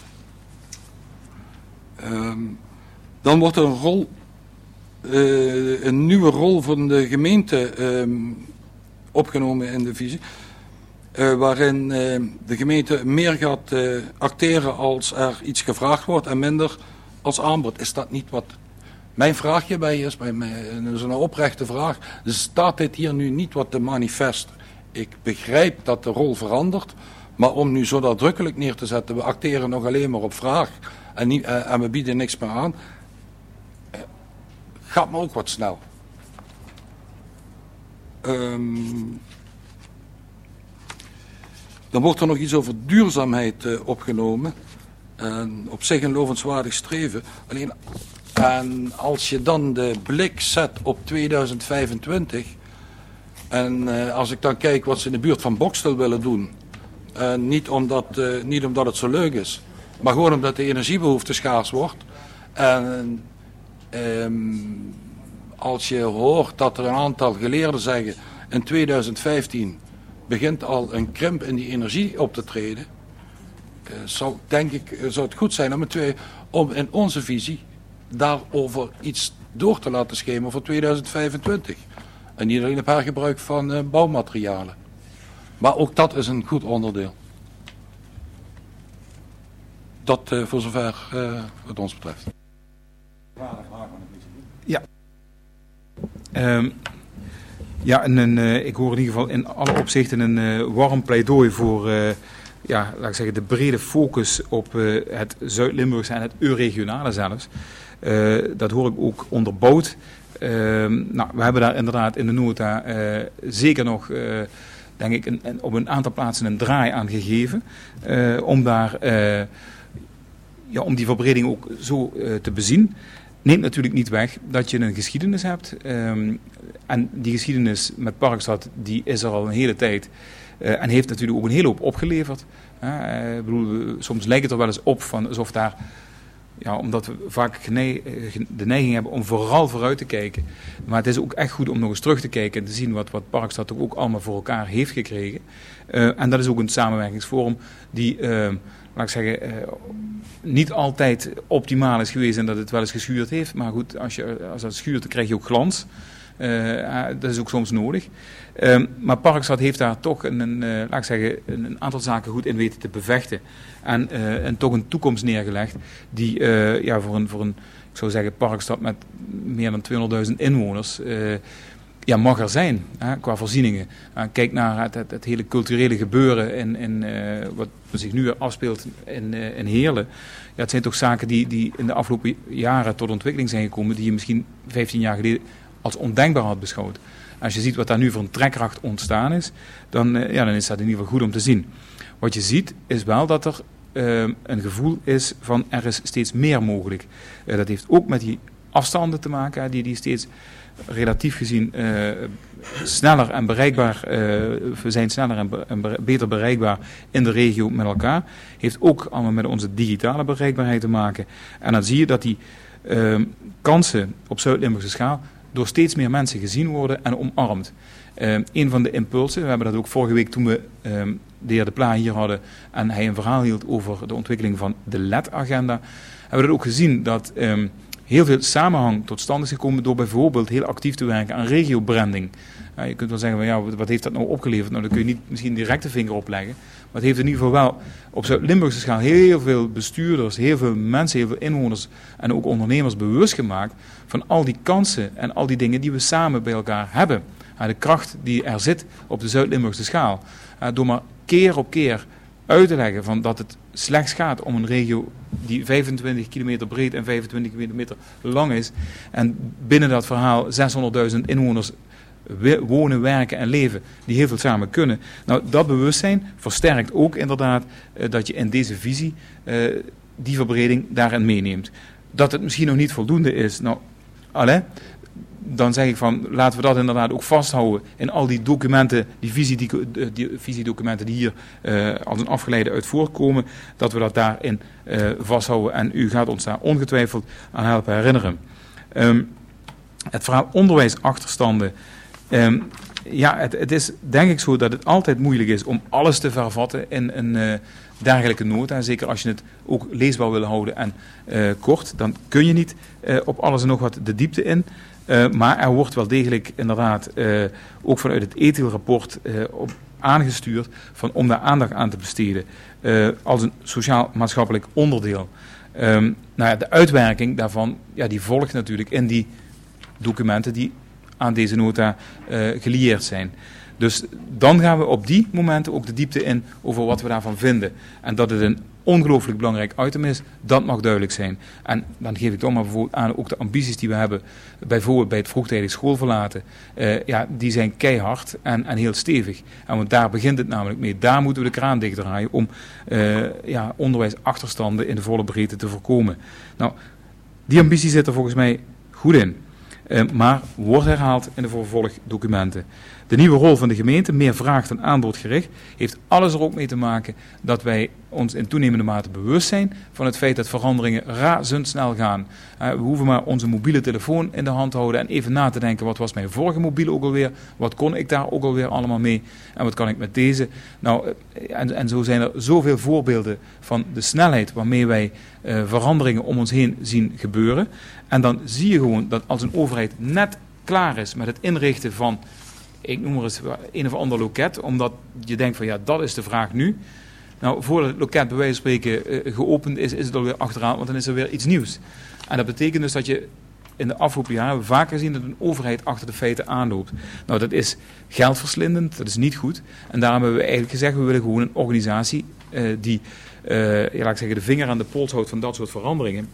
Um, dan wordt er een rol, uh, een nieuwe rol van de gemeente um, opgenomen in de visie. Uh, waarin uh, de gemeente meer gaat uh, acteren als er iets gevraagd wordt en minder als aanbod. Is dat niet wat mijn vraagje bij is? Bij mij, dat is een oprechte vraag. Dus staat dit hier nu niet wat de manifest? Ik begrijp dat de rol verandert, maar om nu zo nadrukkelijk neer te zetten, we acteren nog alleen maar op vraag en, niet, uh, en we bieden niks meer aan, uh, gaat me ook wat snel. Um, Dan wordt er nog iets over duurzaamheid uh, opgenomen. En op zich een lovenswaardig streven. Alleen, en als je dan de blik zet op tweeduizend vijfentwintig. En uh, als ik dan kijk wat ze in de buurt van Bokstel willen doen. Uh, niet, omdat, uh, niet omdat het zo leuk is. Maar gewoon omdat de energiebehoefte schaars wordt. En um, als je hoort dat er een aantal geleerden zeggen in tweeduizend vijftien... begint al een krimp in die energie op te treden, uh, zou, denk ik, uh, zou het goed zijn om, het twee, om in onze visie daarover iets door te laten schemeren voor tweeduizend vijfentwintig. En niet alleen op hergebruik van uh, bouwmaterialen. Maar ook dat is een goed onderdeel. Dat uh, voor zover uh, wat ons betreft. Ja. Um. Ja, en een, uh, ik hoor in ieder geval in alle opzichten een uh, warm pleidooi voor uh, ja, laat ik zeggen, de brede focus op uh, het Zuid-Limburgse en het Euregionale zelfs. Uh, dat hoor ik ook onderbouwd. Uh, nou, we hebben daar inderdaad in de nota uh, zeker nog, uh, denk ik, een, een, op een aantal plaatsen een draai aan gegeven. Uh, om, daar, uh, ja, om die verbreding ook zo uh, te bezien. Neemt natuurlijk niet weg dat je een geschiedenis hebt. Um, en die geschiedenis met Parkstad die is er al een hele tijd. Uh, en heeft natuurlijk ook een hele hoop opgeleverd. Uh, ik bedoel, soms lijkt het er wel eens op van alsof daar, ja, omdat we vaak genei, de neiging hebben om vooral vooruit te kijken. Maar het is ook echt goed om nog eens terug te kijken en te zien wat, wat Parkstad toch ook allemaal voor elkaar heeft gekregen. Uh, en dat is ook een samenwerkingsvorm die, uh, laat ik zeggen, uh, niet altijd optimaal is geweest en dat het wel eens geschuurd heeft. Maar goed, als, je, als dat schuurt, dan krijg je ook glans. Uh, dat is ook soms nodig. Um, maar Parkstad heeft daar toch een, een, uh, laat ik zeggen, een, een aantal zaken goed in weten te bevechten. En, uh, en toch een toekomst neergelegd die uh, ja, voor, een, voor een, ik zou zeggen, Parkstad met meer dan tweehonderdduizend inwoners... Uh, Ja, mag er zijn, hè, qua voorzieningen. Uh, kijk naar het, het, het hele culturele gebeuren in, in, uh, wat zich nu afspeelt in, uh, in Heerlen. Ja, het zijn toch zaken die, die in de afgelopen jaren tot ontwikkeling zijn gekomen, die je misschien vijftien jaar geleden als ondenkbaar had beschouwd. Als je ziet wat daar nu voor een trekkracht ontstaan is, dan, uh, ja, dan is dat in ieder geval goed om te zien. Wat je ziet is wel dat er uh, een gevoel is van er is steeds meer mogelijk. Uh, dat heeft ook met die afstanden te maken, hè, die, die steeds... relatief gezien uh, sneller en bereikbaar, uh, we zijn sneller en, be- en be- beter bereikbaar in de regio met elkaar. Heeft ook allemaal met onze digitale bereikbaarheid te maken. En dan zie je dat die uh, kansen op Zuid-Limburgse schaal door steeds meer mensen gezien worden en omarmd. Uh, een van de impulsen, we hebben dat ook vorige week toen we uh, de heer De Pla hier hadden en hij een verhaal hield over de ontwikkeling van de L E D-agenda, hebben we dat ook gezien dat... Um, heel veel samenhang tot stand is gekomen door bijvoorbeeld heel actief te werken aan regiobranding. Ja, je kunt wel zeggen, van, ja, wat heeft dat nou opgeleverd? Nou, dan kun je niet misschien direct de vinger opleggen. Maar het heeft in ieder geval wel op Zuid-Limburgse schaal heel veel bestuurders, heel veel mensen, heel veel inwoners en ook ondernemers bewust gemaakt van al die kansen en al die dingen die we samen bij elkaar hebben. Ja, de kracht die er zit op de Zuid-Limburgse schaal. Ja, door maar keer op keer uit te leggen van dat het slechts gaat om een regio die vijfentwintig kilometer breed en vijfentwintig kilometer lang is. En binnen dat verhaal zeshonderdduizend inwoners wonen, werken en leven die heel veel samen kunnen. Nou, dat bewustzijn versterkt ook inderdaad uh, dat je in deze visie uh, die verbreding daarin meeneemt. Dat het misschien nog niet voldoende is, nou, allez, dan zeg ik van, laten we dat inderdaad ook vasthouden in al die documenten, die, visie, die, die visiedocumenten die hier uh, als een afgeleide uit voortkomen, dat we dat daarin uh, vasthouden. En u gaat ons daar ongetwijfeld aan helpen herinneren. Um, het verhaal onderwijsachterstanden. Um, ja, het, het is denk ik zo dat het altijd moeilijk is om alles te vervatten in een uh, dergelijke nota. Zeker als je het ook leesbaar wil houden en uh, kort, dan kun je niet uh, op alles en nog wat de diepte in. Uh, maar er wordt wel degelijk inderdaad uh, ook vanuit het E T I L-rapport uh, op aangestuurd van, om daar aandacht aan te besteden uh, als een sociaal-maatschappelijk onderdeel. Um, nou ja, de uitwerking daarvan ja, die volgt natuurlijk in die documenten die aan deze nota uh, gelieerd zijn. Dus dan gaan we op die momenten ook de diepte in over wat we daarvan vinden. En dat het een ongelooflijk belangrijk item is, dat mag duidelijk zijn. En dan geef ik toch maar bijvoorbeeld aan ook de ambities die we hebben, bijvoorbeeld bij het vroegtijdig schoolverlaten, uh, ja, die zijn keihard en, en heel stevig. En want daar begint het namelijk mee. Daar moeten we de kraan dichtdraaien om uh, ja, onderwijsachterstanden in de volle breedte te voorkomen. Nou, die ambitie zit er volgens mij goed in. Uh, maar wordt herhaald in de vervolgdocumenten. De nieuwe rol van de gemeente, meer vraag dan aanbod gericht, heeft alles er ook mee te maken dat wij ons in toenemende mate bewust zijn van het feit dat veranderingen razendsnel gaan. Uh, we hoeven maar onze mobiele telefoon in de hand te houden en even na te denken, wat was mijn vorige mobiele ook alweer, wat kon ik daar ook alweer allemaal mee en wat kan ik met deze. Nou, uh, en, en zo zijn er zoveel voorbeelden van de snelheid waarmee wij uh, veranderingen om ons heen zien gebeuren. En dan zie je gewoon dat als een overheid net klaar is met het inrichten van, ik noem maar eens een of ander loket, omdat je denkt van ja, dat is de vraag nu. Nou, voordat het loket bij wijze van spreken uh, geopend is, is het alweer achteraan, want dan is er weer iets nieuws. En dat betekent dus dat je in de afgelopen jaren hebben we vaker gezien dat een overheid achter de feiten aanloopt. Nou, dat is geldverslindend, dat is niet goed. En daarom hebben we eigenlijk gezegd, we willen gewoon een organisatie uh, die, uh, ja, laat ik zeggen, de vinger aan de pols houdt van dat soort veranderingen.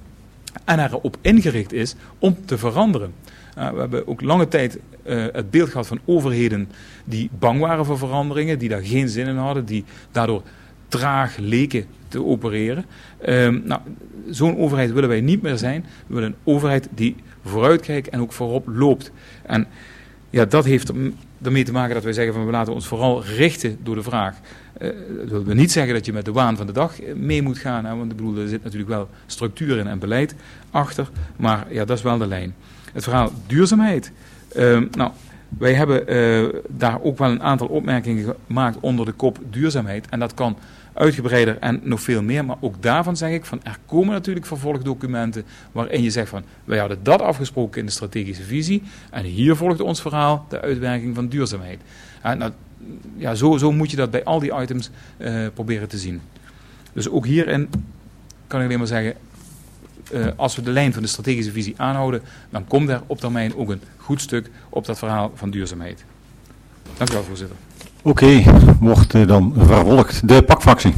En erop ingericht is om te veranderen. Uh, we hebben ook lange tijd uh, het beeld gehad van overheden die bang waren voor veranderingen, die daar geen zin in hadden, die daardoor traag leken te opereren. Um, nou, zo'n overheid willen wij niet meer zijn. We willen een overheid die vooruitkijkt en ook voorop loopt. En ja, dat heeft ermee te maken dat wij zeggen van we laten ons vooral richten door de vraag. Uh, dat wil we niet zeggen dat je met de waan van de dag mee moet gaan, hè, want ik bedoel, er zit natuurlijk wel structuur in en beleid achter, maar ja, dat is wel de lijn. Het verhaal duurzaamheid. Uh, nou, wij hebben uh, daar ook wel een aantal opmerkingen gemaakt onder de kop duurzaamheid. En dat kan uitgebreider en nog veel meer. Maar ook daarvan zeg ik van er komen natuurlijk vervolgdocumenten waarin je zegt van wij hadden dat afgesproken in de strategische visie en hier volgt ons verhaal de uitwerking van duurzaamheid. En nou, ja, zo, zo moet je dat bij al die items uh, proberen te zien. Dus ook hierin kan ik alleen maar zeggen, uh, als we de lijn van de strategische visie aanhouden, dan komt er op termijn ook een goed stuk op dat verhaal van duurzaamheid. Dank u wel, voorzitter. Oké, okay, wordt uh, dan vervolgd. De pakfractie.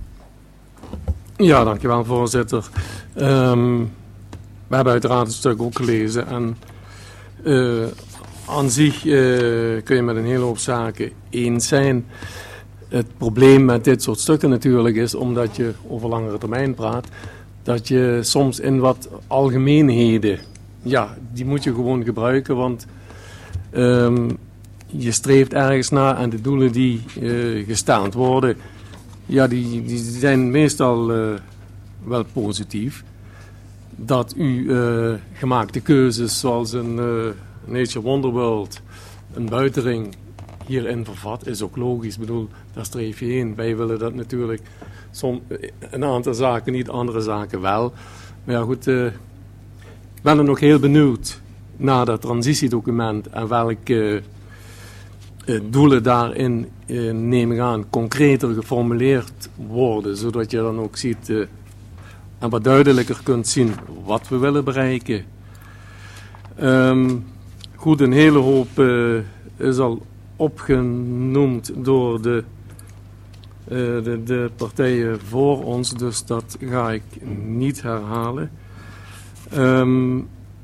Ja, dankjewel, voorzitter. Um, we hebben uiteraard het stuk ook gelezen en uh, aan zich uh, kun je met een hele hoop zaken eens zijn. Het probleem met dit soort stukken natuurlijk is, omdat je over langere termijn praat, dat je soms in wat algemeenheden, ja, die moet je gewoon gebruiken, want um, je streeft ergens naar en de doelen die uh, gesteld worden, ja, die, die zijn meestal uh, wel positief. Dat u uh, gemaakte keuzes zoals een uh, Nature Wonderworld, een buitenring hierin vervat, is ook logisch. Ik bedoel, daar streef je heen. Wij willen dat natuurlijk, som, een aantal zaken niet, andere zaken wel. Maar ja goed, uh, ik ben er nog heel benieuwd naar dat transitiedocument en welke uh, doelen daarin, uh, neem ik aan, concreter geformuleerd worden. Zodat je dan ook ziet uh, en wat duidelijker kunt zien wat we willen bereiken. Um, goed, een hele hoop uh, is al opgenoemd door de, uh, de, de partijen voor ons, dus dat ga ik niet herhalen. Um,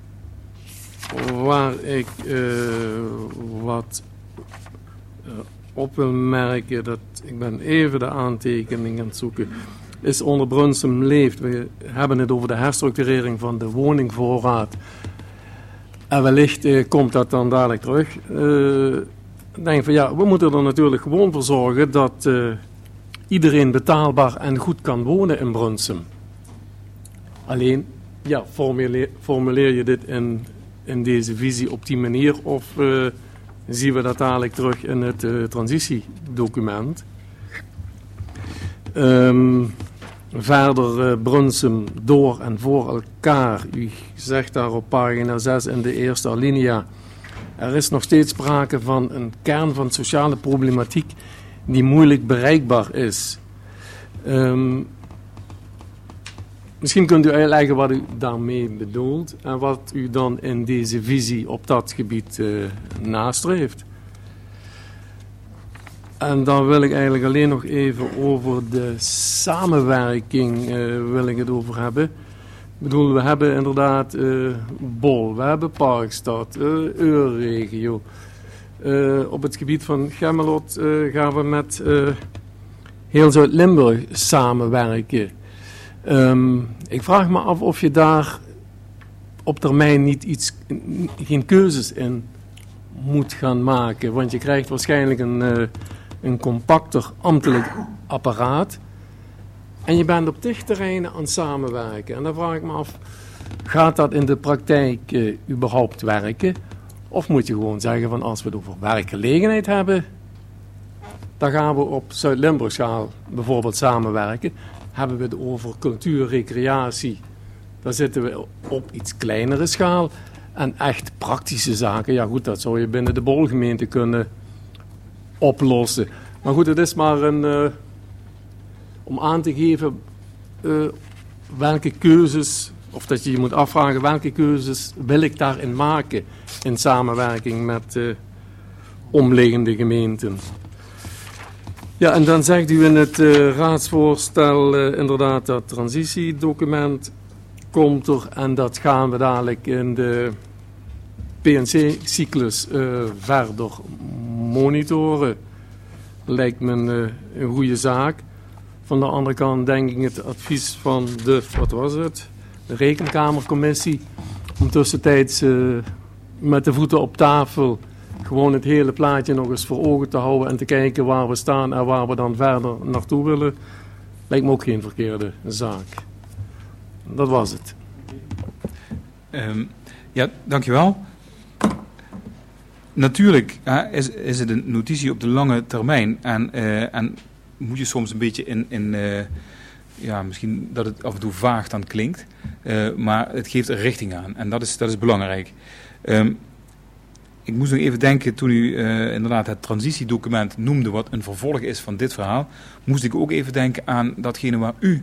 waar ik uh, wat uh, op wil merken, dat ik ben even de aantekening aan het zoeken, is onder Brunsum leeft. We hebben het over de herstructurering van de woningvoorraad. En wellicht uh, komt dat dan dadelijk terug. Uh, ik denk van ja, we moeten er natuurlijk gewoon voor zorgen dat uh, iedereen betaalbaar en goed kan wonen in Brunsum. Alleen, ja, formuleer, formuleer je dit in, in deze visie op die manier of uh, zien we dat dadelijk terug in het uh, transitiedocument. Um, verder uh, Brunsum door en voor elkaar. U zegt daar op pagina zes in de eerste alinea. Er is nog steeds sprake van een kern van sociale problematiek die moeilijk bereikbaar is. Um, misschien kunt u uitleggen wat u daarmee bedoelt en wat u dan in deze visie op dat gebied uh, nastreeft. En dan wil ik eigenlijk alleen nog even over de samenwerking uh, wil ik het over hebben. Ik bedoel, we hebben inderdaad uh, Bol, we hebben Parkstad, uh, Eurregio. Uh, op het gebied van Gemmelot uh, gaan we met uh, heel Zuid-Limburg samenwerken. Um, ik vraag me af of je daar op termijn niet iets, geen keuzes in moet gaan maken. Want je krijgt waarschijnlijk een, uh, een compacter ambtelijk apparaat. En je bent op tig terreinen aan het samenwerken. En dan vraag ik me af, gaat dat in de praktijk uh, überhaupt werken? Of moet je gewoon zeggen van als we het over werkgelegenheid hebben, dan gaan we op Zuid-Limburg schaal bijvoorbeeld samenwerken. Hebben we het over cultuur, recreatie, dan zitten we op iets kleinere schaal. En echt praktische zaken, ja goed, dat zou je binnen de bolgemeente kunnen oplossen. Maar goed, het is maar een, uh, om aan te geven uh, welke keuzes, of dat je je moet afvragen welke keuzes wil ik daarin maken in samenwerking met uh, omliggende gemeenten. Ja, en dan zegt u in het uh, raadsvoorstel uh, inderdaad dat transitiedocument komt er en dat gaan we dadelijk in de P N C-cyclus uh, verder monitoren. Lijkt me uh, een goede zaak. Van de andere kant denk ik het advies van de, wat was het, de Rekenkamercommissie, om tussentijds uh, met de voeten op tafel gewoon het hele plaatje nog eens voor ogen te houden en te kijken waar we staan en waar we dan verder naartoe willen, lijkt me ook geen verkeerde zaak. Dat was het. Um, ja, dankjewel. Natuurlijk uh, is, is het een notitie op de lange termijn. En, uh, en moet je soms een beetje in, in uh, ja, misschien dat het af en toe vaag dan klinkt, uh, maar het geeft er richting aan en dat is, dat is belangrijk. Um, ik moest nog even denken, toen u uh, inderdaad het transitiedocument noemde, wat een vervolg is van dit verhaal, moest ik ook even denken aan datgene waar u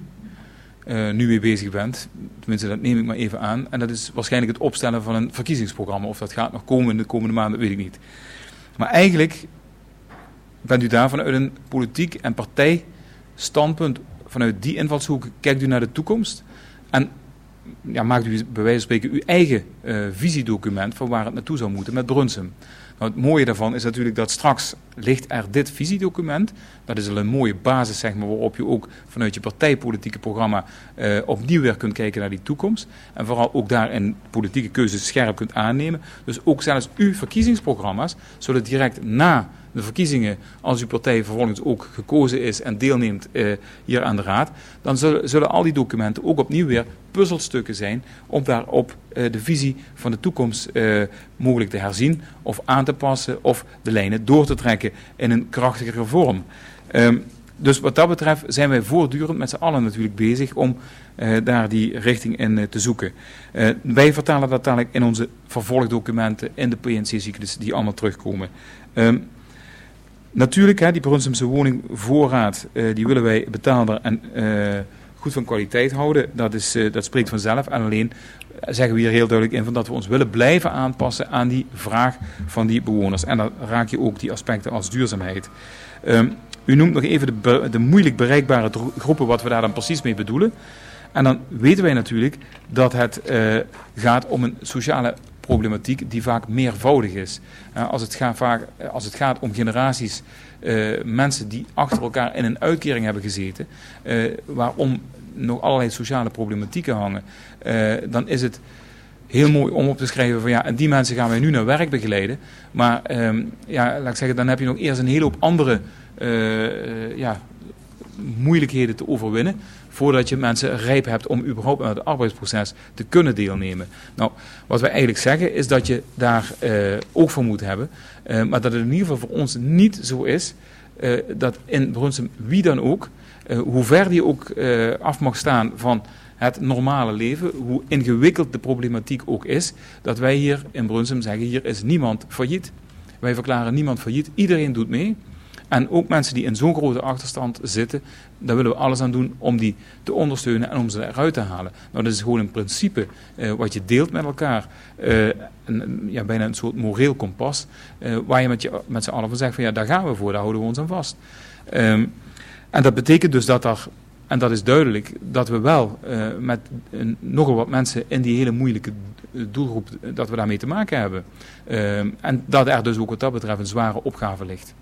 uh, nu mee bezig bent. Tenminste, dat neem ik maar even aan. En dat is waarschijnlijk het opstellen van een verkiezingsprogramma. Of dat gaat nog komen in de komende maanden, weet ik niet. Maar eigenlijk bent u daar vanuit een politiek en partijstandpunt, vanuit die invalshoek, kijkt u naar de toekomst en ja, maakt u bij wijze van spreken uw eigen uh, visiedocument van waar het naartoe zou moeten met Brunsum. Nou, het mooie daarvan is natuurlijk dat straks ligt er dit visiedocument. Dat is al een mooie basis, zeg maar, waarop je ook vanuit je partijpolitieke programma uh, opnieuw weer kunt kijken naar die toekomst. En vooral ook daarin politieke keuzes scherp kunt aannemen. Dus ook zelfs uw verkiezingsprogramma's zullen direct na de verkiezingen, als uw partij vervolgens ook gekozen is en deelneemt uh, hier aan de raad, dan zullen, zullen al die documenten ook opnieuw weer puzzelstukken zijn om daarop uh, de visie van de toekomst uh, mogelijk te herzien of aan te passen of de lijnen door te trekken in een krachtigere vorm. Um, dus wat dat betreft zijn wij voortdurend met z'n allen natuurlijk bezig om uh, daar die richting in uh, te zoeken. Uh, wij vertalen dat dadelijk in onze vervolgdocumenten in de P N C-cyclus die allemaal terugkomen. Um, Natuurlijk, hè, die Brunsumse woningvoorraad, uh, die willen wij betaalbaar en uh, goed van kwaliteit houden. Dat, is, uh, dat spreekt vanzelf. En alleen zeggen we hier heel duidelijk in van dat we ons willen blijven aanpassen aan die vraag van die bewoners. En dan raak je ook die aspecten als duurzaamheid. Um, u noemt nog even de, de moeilijk bereikbare groepen, wat we daar dan precies mee bedoelen. En dan weten wij natuurlijk dat het uh, gaat om een sociale problematiek die vaak meervoudig is. Uh, als, het gaat, vaak, als het gaat om generaties uh, mensen die achter elkaar in een uitkering hebben gezeten, uh, waarom nog allerlei sociale problematieken hangen, uh, dan is het heel mooi om op te schrijven van ja, en die mensen gaan wij nu naar werk begeleiden. Maar um, ja, laat ik zeggen, dan heb je nog eerst een hele hoop andere uh, uh, ja, moeilijkheden te overwinnen, voordat je mensen rijp hebt om überhaupt aan het arbeidsproces te kunnen deelnemen. Nou, wat wij eigenlijk zeggen is dat je daar uh, oog voor moet hebben, uh, maar dat het in ieder geval voor ons niet zo is uh, dat in Brunsum wie dan ook, uh, hoe ver die ook uh, af mag staan van het normale leven, hoe ingewikkeld de problematiek ook is, dat wij hier in Brunsum zeggen, hier is niemand failliet. Wij verklaren niemand failliet, iedereen doet mee. En ook mensen die in zo'n grote achterstand zitten, daar willen we alles aan doen om die te ondersteunen en om ze eruit te halen. Nou, dat is gewoon een principe uh, wat je deelt met elkaar. Uh, een, ja, bijna een soort moreel kompas, uh, waar je met, je met z'n allen van zegt van ja, daar gaan we voor, daar houden we ons aan vast. Um, en dat betekent dus dat er, en dat is duidelijk, dat we wel uh, met een, nogal wat mensen in die hele moeilijke doelgroep, dat we daarmee te maken hebben. Um, en dat er dus ook wat dat betreft een zware opgave ligt.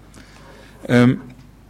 Um,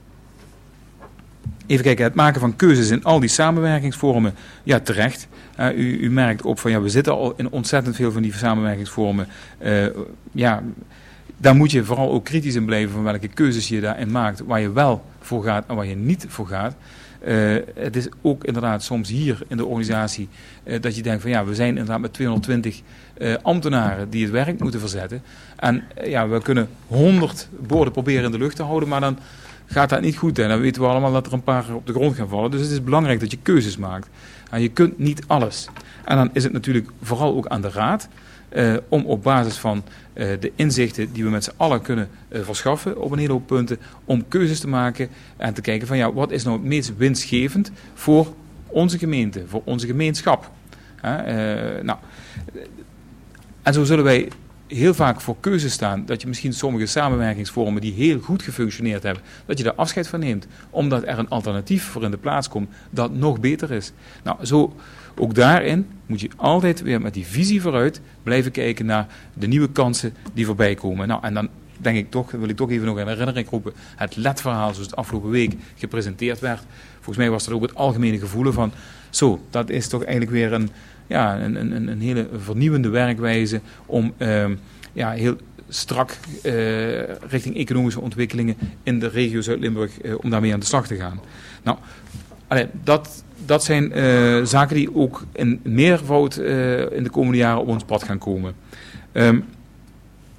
even kijken, het maken van keuzes in al die samenwerkingsvormen, ja terecht. Uh, u, u merkt op van ja, we zitten al in ontzettend veel van die samenwerkingsvormen. Uh, ja, daar moet je vooral ook kritisch in blijven van welke keuzes je daarin maakt, waar je wel voor gaat en waar je niet voor gaat. Uh, het is ook inderdaad soms hier in de organisatie uh, dat je denkt van ja, we zijn inderdaad met tweehonderdtwintig uh, ambtenaren die het werk moeten verzetten. En uh, ja, we kunnen honderd borden proberen in de lucht te houden, maar dan gaat dat niet goed. En dan weten we allemaal dat er een paar op de grond gaan vallen. Dus het is belangrijk dat je keuzes maakt. En je kunt niet alles. En dan is het natuurlijk vooral ook aan de raad uh, om op basis van uh, de inzichten die we met z'n allen kunnen uh, verschaffen op een hele hoop punten, om keuzes te maken en te kijken van ja, wat is nou het meest winstgevend voor onze gemeente, voor onze gemeenschap. Uh, uh, nou, en zo zullen wij heel vaak voor keuzes staan, dat je misschien sommige samenwerkingsvormen die heel goed gefunctioneerd hebben, dat je daar afscheid van neemt, omdat er een alternatief voor in de plaats komt dat nog beter is. Nou, zo ook daarin moet je altijd weer met die visie vooruit blijven kijken naar de nieuwe kansen die voorbij komen. Nou, en dan denk ik toch, wil ik toch even nog in herinnering roepen, het L E D-verhaal zoals het afgelopen week gepresenteerd werd. Volgens mij was dat ook het algemene gevoel van, zo, dat is toch eigenlijk weer een, ja, een, een, een hele vernieuwende werkwijze om uh, ja, heel strak uh, richting economische ontwikkelingen in de regio Zuid-Limburg, uh, om daarmee aan de slag te gaan. Nou, allee, dat, dat zijn uh, zaken die ook in meervoud uh, in de komende jaren op ons pad gaan komen. Um,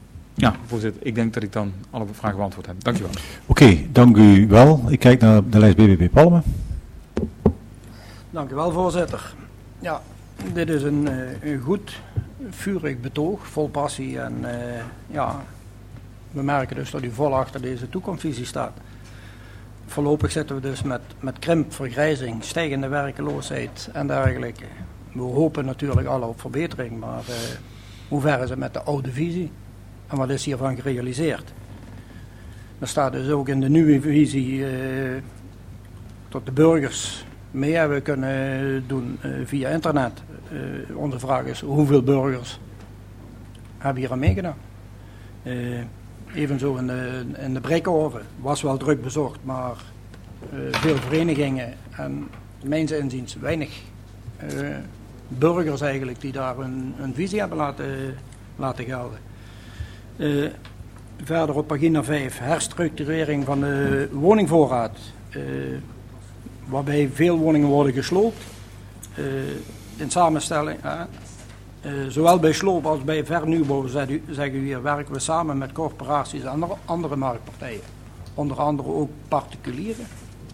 Ja, voorzitter, ik denk dat ik dan alle vragen beantwoord heb. Dank u wel. Oké, okay, dank u wel. Ik kijk naar de lijst B B P Palme. Dank u wel, voorzitter. Ja, dit is een, een goed, vurig betoog, vol passie. En uh, ja, we merken dus dat u vol achter deze toekomstvisie staat. Voorlopig zitten we dus met, met krimp, vergrijzing, stijgende werkeloosheid en dergelijke. We hopen natuurlijk alle op verbetering, maar uh, hoe ver is het met de oude visie? En wat is hiervan gerealiseerd? Er staat dus ook in de nieuwe visie uh, dat de burgers mee hebben kunnen doen uh, via internet. Uh, onze vraag is, hoeveel burgers hebben hier aan meegedaan? Uh, evenzo in de, in de Breikoven was wel druk bezocht, maar uh, veel verenigingen en mijns inziens weinig uh, burgers eigenlijk die daar een, een visie hebben laten, laten gelden. Uh, verder op pagina vijf, herstructurering van de woningvoorraad. Uh, waarbij veel woningen worden gesloopt. Uh, in samenstelling, uh, uh, zowel bij sloop als bij vernieuwbouw, zeggen we hier, werken we samen met corporaties en andere, andere marktpartijen. Onder andere ook particulieren.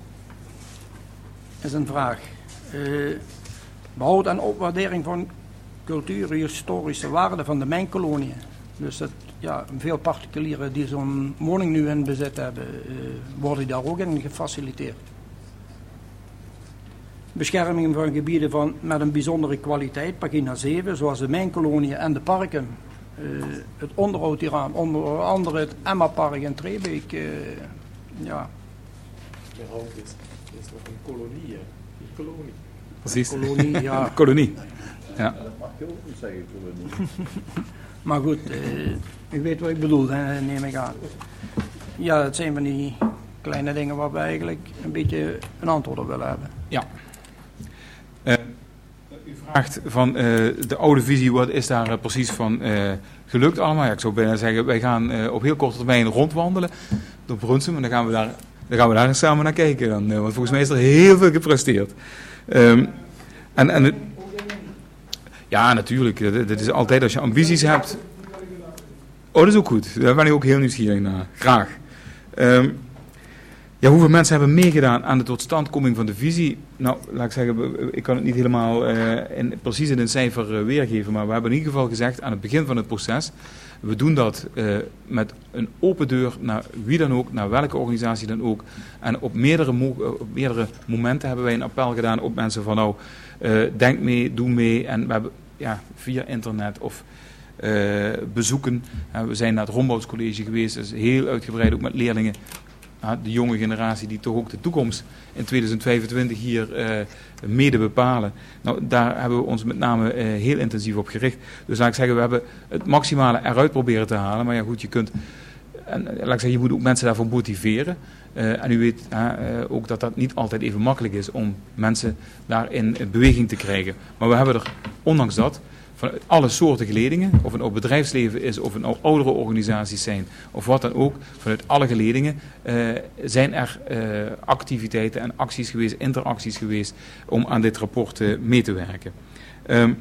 Is een vraag. Uh, behoud en opwaardering van cultuurhistorische waarden van de mijnkoloniën. Dus dat, ja, veel particulieren die zo'n woning nu in bezit hebben, uh, worden daar ook in gefaciliteerd. Bescherming van gebieden van, met een bijzondere kwaliteit, pagina zeven, zoals de mijnkoloniën en de parken. Uh, het onderhoud hieraan, onder andere het Emma-park in Trebeek. Uh, ja. De hout is, is nog een kolonie, hè? Een kolonie. Precies. Kolonie, ja. Kolonie. Ja. Dat mag je ook niet zeggen, kolonie. Maar goed, uh, u weet wat ik bedoel, hè, neem ik aan. Ja, het zijn van die kleine dingen waar we eigenlijk een beetje een antwoord op willen hebben. Ja. Uh, u vraagt van uh, de oude visie, wat is daar uh, precies van uh, gelukt allemaal? Ja, ik zou bijna zeggen, wij gaan uh, op heel korte termijn rondwandelen door Brunsum en dan gaan we daar, dan gaan we daar eens samen naar kijken. Dan, uh, want volgens mij is er heel veel gepresteerd. Um, en, en, ja, natuurlijk. Dit is altijd als je ambities hebt. Oh, dat is ook goed. Daar ben ik ook heel nieuwsgierig naar. Graag. Um, Ja, hoeveel mensen hebben meegedaan aan de totstandkoming van de visie? Nou, laat ik zeggen, ik kan het niet helemaal uh, in, precies in een cijfer uh, weergeven, maar we hebben in ieder geval gezegd aan het begin van het proces, we doen dat uh, met een open deur naar wie dan ook, naar welke organisatie dan ook. En op meerdere, mo- op meerdere momenten hebben wij een appel gedaan op mensen van nou, uh, denk mee, doe mee. En we hebben ja, via internet of uh, bezoeken, uh, we zijn naar het Romboutscollege geweest, dus heel uitgebreid ook met leerlingen. De jonge generatie die toch ook de toekomst in tweeduizend vijfentwintig hier uh, mede bepalen. Nou, daar hebben we ons met name uh, heel intensief op gericht. Dus laat ik zeggen, we hebben het maximale eruit proberen te halen. Maar ja goed, je kunt, en, laat ik zeggen, je moet ook mensen daarvoor motiveren. Uh, en u weet uh, uh, ook dat dat niet altijd even makkelijk is om mensen daarin in beweging te krijgen. Maar we hebben er, ondanks dat, van alle soorten geledingen, of het nou bedrijfsleven is, of het nou oudere organisaties zijn, of wat dan ook, vanuit alle geledingen uh, zijn er uh, activiteiten en acties geweest, interacties geweest, om aan dit rapport uh, mee te werken. Um,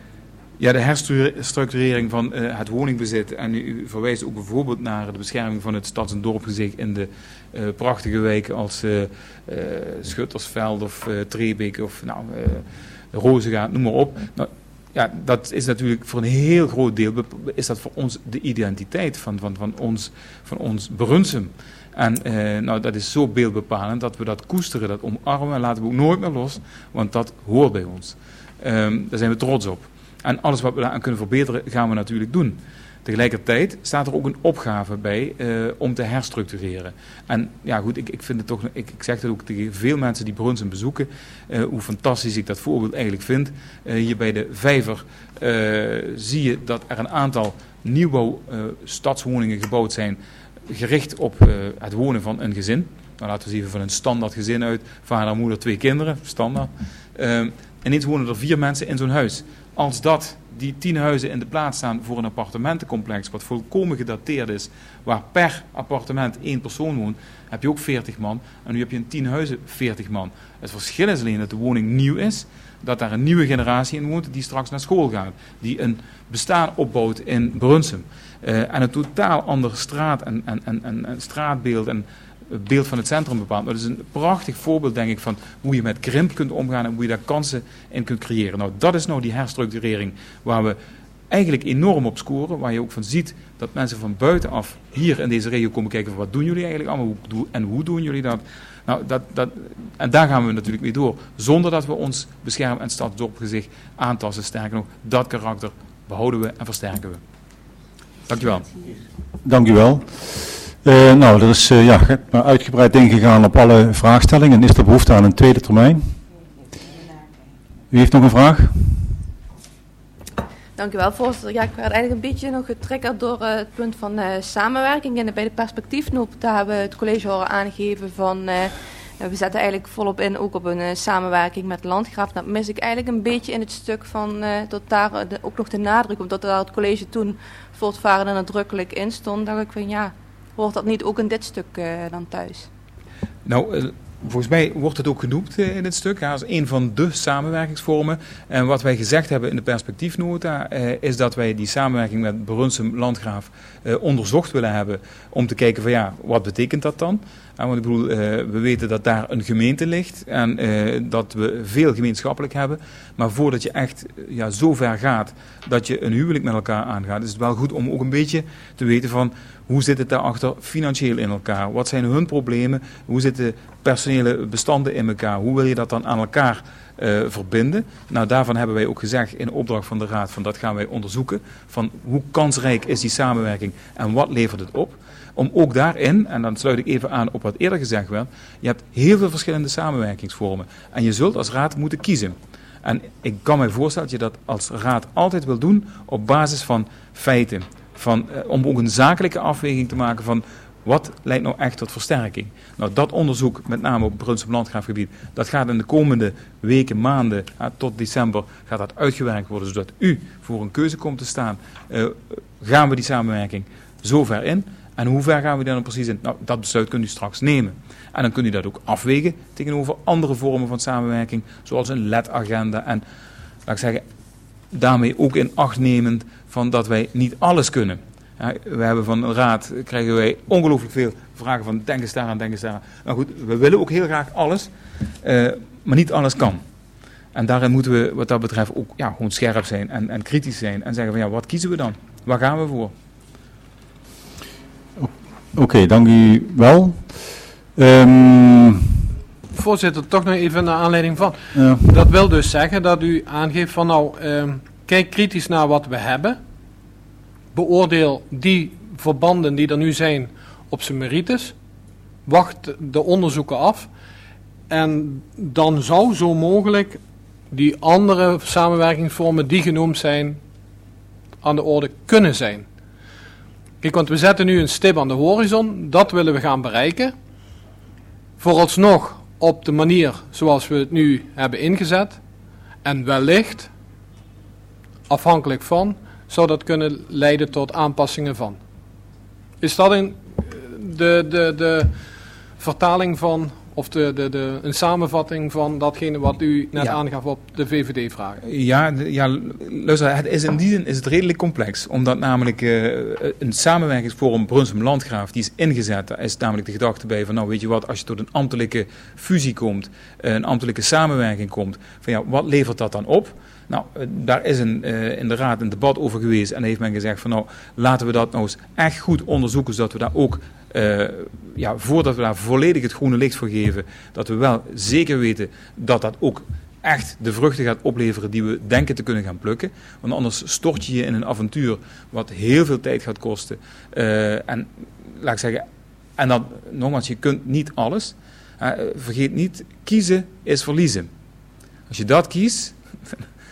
ja, de herstructurering van uh, het woningbezit, en u, u verwijst ook bijvoorbeeld naar de bescherming van het stads- en dorpsgezicht in de uh, prachtige wijken als uh, uh, Schuttersveld of uh, Trebeek of nou, uh, Rozengaat, noem maar op. Nou, ja, dat is natuurlijk voor een heel groot deel is dat voor ons de identiteit van, van, van, ons, van ons Brunsum. En eh, nou, dat is zo beeldbepalend dat we dat koesteren, dat omarmen en laten we ook nooit meer los, want dat hoort bij ons. Um, daar zijn we trots op. En alles wat we daaraan kunnen verbeteren, gaan we natuurlijk doen. Tegelijkertijd staat er ook een opgave bij uh, om te herstructureren. En ja goed, ik, ik vind het toch, ik, ik zeg het ook tegen veel mensen die Brunsum bezoeken, uh, hoe fantastisch ik dat voorbeeld eigenlijk vind. Uh, hier bij de Vijver uh, zie je dat er een aantal nieuwbouw uh, stadswoningen gebouwd zijn, gericht op uh, het wonen van een gezin. Nou, laten we eens even van een standaard gezin uit, vader, moeder, twee kinderen, standaard. Uh, ineens wonen er vier mensen in zo'n huis. als dat die tien huizen in de plaats staan voor een appartementencomplex wat volkomen gedateerd is, waar per appartement één persoon woont, heb je ook veertig man en nu heb je in tien huizen veertig man. Het verschil is alleen dat de woning nieuw is, dat daar een nieuwe generatie in woont die straks naar school gaat, die een bestaan opbouwt in Brunsum. Uh, en een totaal ander straat en, en, en, en straatbeeld en beeld van het centrum bepaalt. Dat is een prachtig voorbeeld, denk ik, van hoe je met krimp kunt omgaan en hoe je daar kansen in kunt creëren. Nou, dat is nou die herstructurering waar we eigenlijk enorm op scoren, waar je ook van ziet dat mensen van buitenaf hier in deze regio komen kijken van wat doen jullie eigenlijk allemaal hoe, en hoe doen jullie dat? Nou, dat, dat, en daar gaan we natuurlijk mee door, zonder dat we ons bescherm- en stadsdorpgezicht aantasten. Sterker nog, dat karakter behouden we en versterken we. Dankjewel. Dank u wel. Uh, nou, er is uh, ja, uitgebreid ingegaan op alle vraagstellingen. Is er behoefte aan een tweede termijn? Wie heeft nog een vraag? Dank u wel, voorzitter. Ja, ik werd eigenlijk een beetje nog getriggerd door uh, het punt van uh, samenwerking. En bij de perspectiefnoot, daar hebben we het college horen aangeven van... Uh, we zetten eigenlijk volop in ook op een uh, samenwerking met Landgraaf. Dat mis ik eigenlijk een beetje in het stuk van uh, dat daar uh, de, ook nog de nadruk, omdat daar het college toen voortvarend en nadrukkelijk in stond. Dacht ik van ja, hoort dat niet ook in dit stuk uh, dan thuis? Nou, uh, volgens mij wordt het ook genoemd uh, in dit stuk ja, als een van de samenwerkingsvormen. En wat wij gezegd hebben in de perspectiefnota uh, is dat wij die samenwerking met Brunsum Landgraaf uh, onderzocht willen hebben om te kijken van ja, wat betekent dat dan? Uh, want ik bedoel, uh, we weten dat daar een gemeente ligt en uh, dat we veel gemeenschappelijk hebben. Maar voordat je echt uh, ja, zo ver gaat dat je een huwelijk met elkaar aangaat, is het wel goed om ook een beetje te weten van hoe zit het daarachter financieel in elkaar? Wat zijn hun problemen? Hoe zitten personele bestanden in elkaar? Hoe wil je dat dan aan elkaar uh, verbinden? Nou, daarvan hebben wij ook gezegd in opdracht van de Raad van dat gaan wij onderzoeken. Van hoe kansrijk is die samenwerking en wat levert het op? Om ook daarin, en dan sluit ik even aan op wat eerder gezegd werd, je hebt heel veel verschillende samenwerkingsvormen. En je zult als raad moeten kiezen. En ik kan me voorstellen dat je dat als raad altijd wil doen op basis van feiten. Van, eh, om ook een zakelijke afweging te maken van wat leidt nou echt tot versterking. Nou, dat onderzoek, met name op het Brunsum Landgraafgebied, dat gaat in de komende weken, maanden, eh, tot december, gaat dat uitgewerkt worden, zodat u voor een keuze komt te staan. Uh, gaan we die samenwerking zo ver in? En hoe ver gaan we daar dan precies in? Nou, dat besluit kunt u straks nemen. En dan kunt u dat ook afwegen tegenover andere vormen van samenwerking, zoals een L E D-agenda. En, laat ik zeggen, daarmee ook in acht nemend van dat wij niet alles kunnen. Ja, we hebben van een raad, krijgen wij ongelooflijk veel vragen van denk eens daaraan, denk eens daaraan. Nou goed, we willen ook heel graag alles, uh, maar niet alles kan. En daarin moeten we wat dat betreft ook ja, gewoon scherp zijn en, en kritisch zijn. En zeggen van ja, wat kiezen we dan? Waar gaan we voor? Oké, okay, dank u wel. Um... Voorzitter, toch nog even naar aanleiding van. Ja. Dat wil dus zeggen dat u aangeeft van nou, uh, kijk kritisch naar wat we hebben. Beoordeel die verbanden die er nu zijn op zijn merites. Wacht de onderzoeken af. En dan zou zo mogelijk die andere samenwerkingsvormen die genoemd zijn aan de orde kunnen zijn. Kijk, want we zetten nu een stip aan de horizon. Dat willen we gaan bereiken. Vooralsnog op de manier zoals we het nu hebben ingezet. En wellicht, afhankelijk van, zou dat kunnen leiden tot aanpassingen van. Is dat een, de, de, de vertaling van, of de, de, de, een samenvatting van datgene wat u net ja. aangaf op de V V D-vragen? Ja, ja, luister, het is in die zin is het redelijk complex. Omdat namelijk uh, een samenwerkingsforum Brunsum Landgraaf, die is ingezet. Daar is namelijk de gedachte bij van, nou weet je wat, als je tot een ambtelijke fusie komt, een ambtelijke samenwerking komt, van ja, wat levert dat dan op? Nou, daar is een, uh, in de raad een debat over geweest en heeft men gezegd van nou, laten we dat nou eens echt goed onderzoeken, zodat we daar ook, uh, ja, voordat we daar volledig het groene licht voor geven, dat we wel zeker weten dat dat ook echt de vruchten gaat opleveren die we denken te kunnen gaan plukken. Want anders stort je je in een avontuur wat heel veel tijd gaat kosten. Uh, en laat ik zeggen, en dan nogmaals, je kunt niet alles. Uh, vergeet niet, kiezen is verliezen. Als je dat kiest,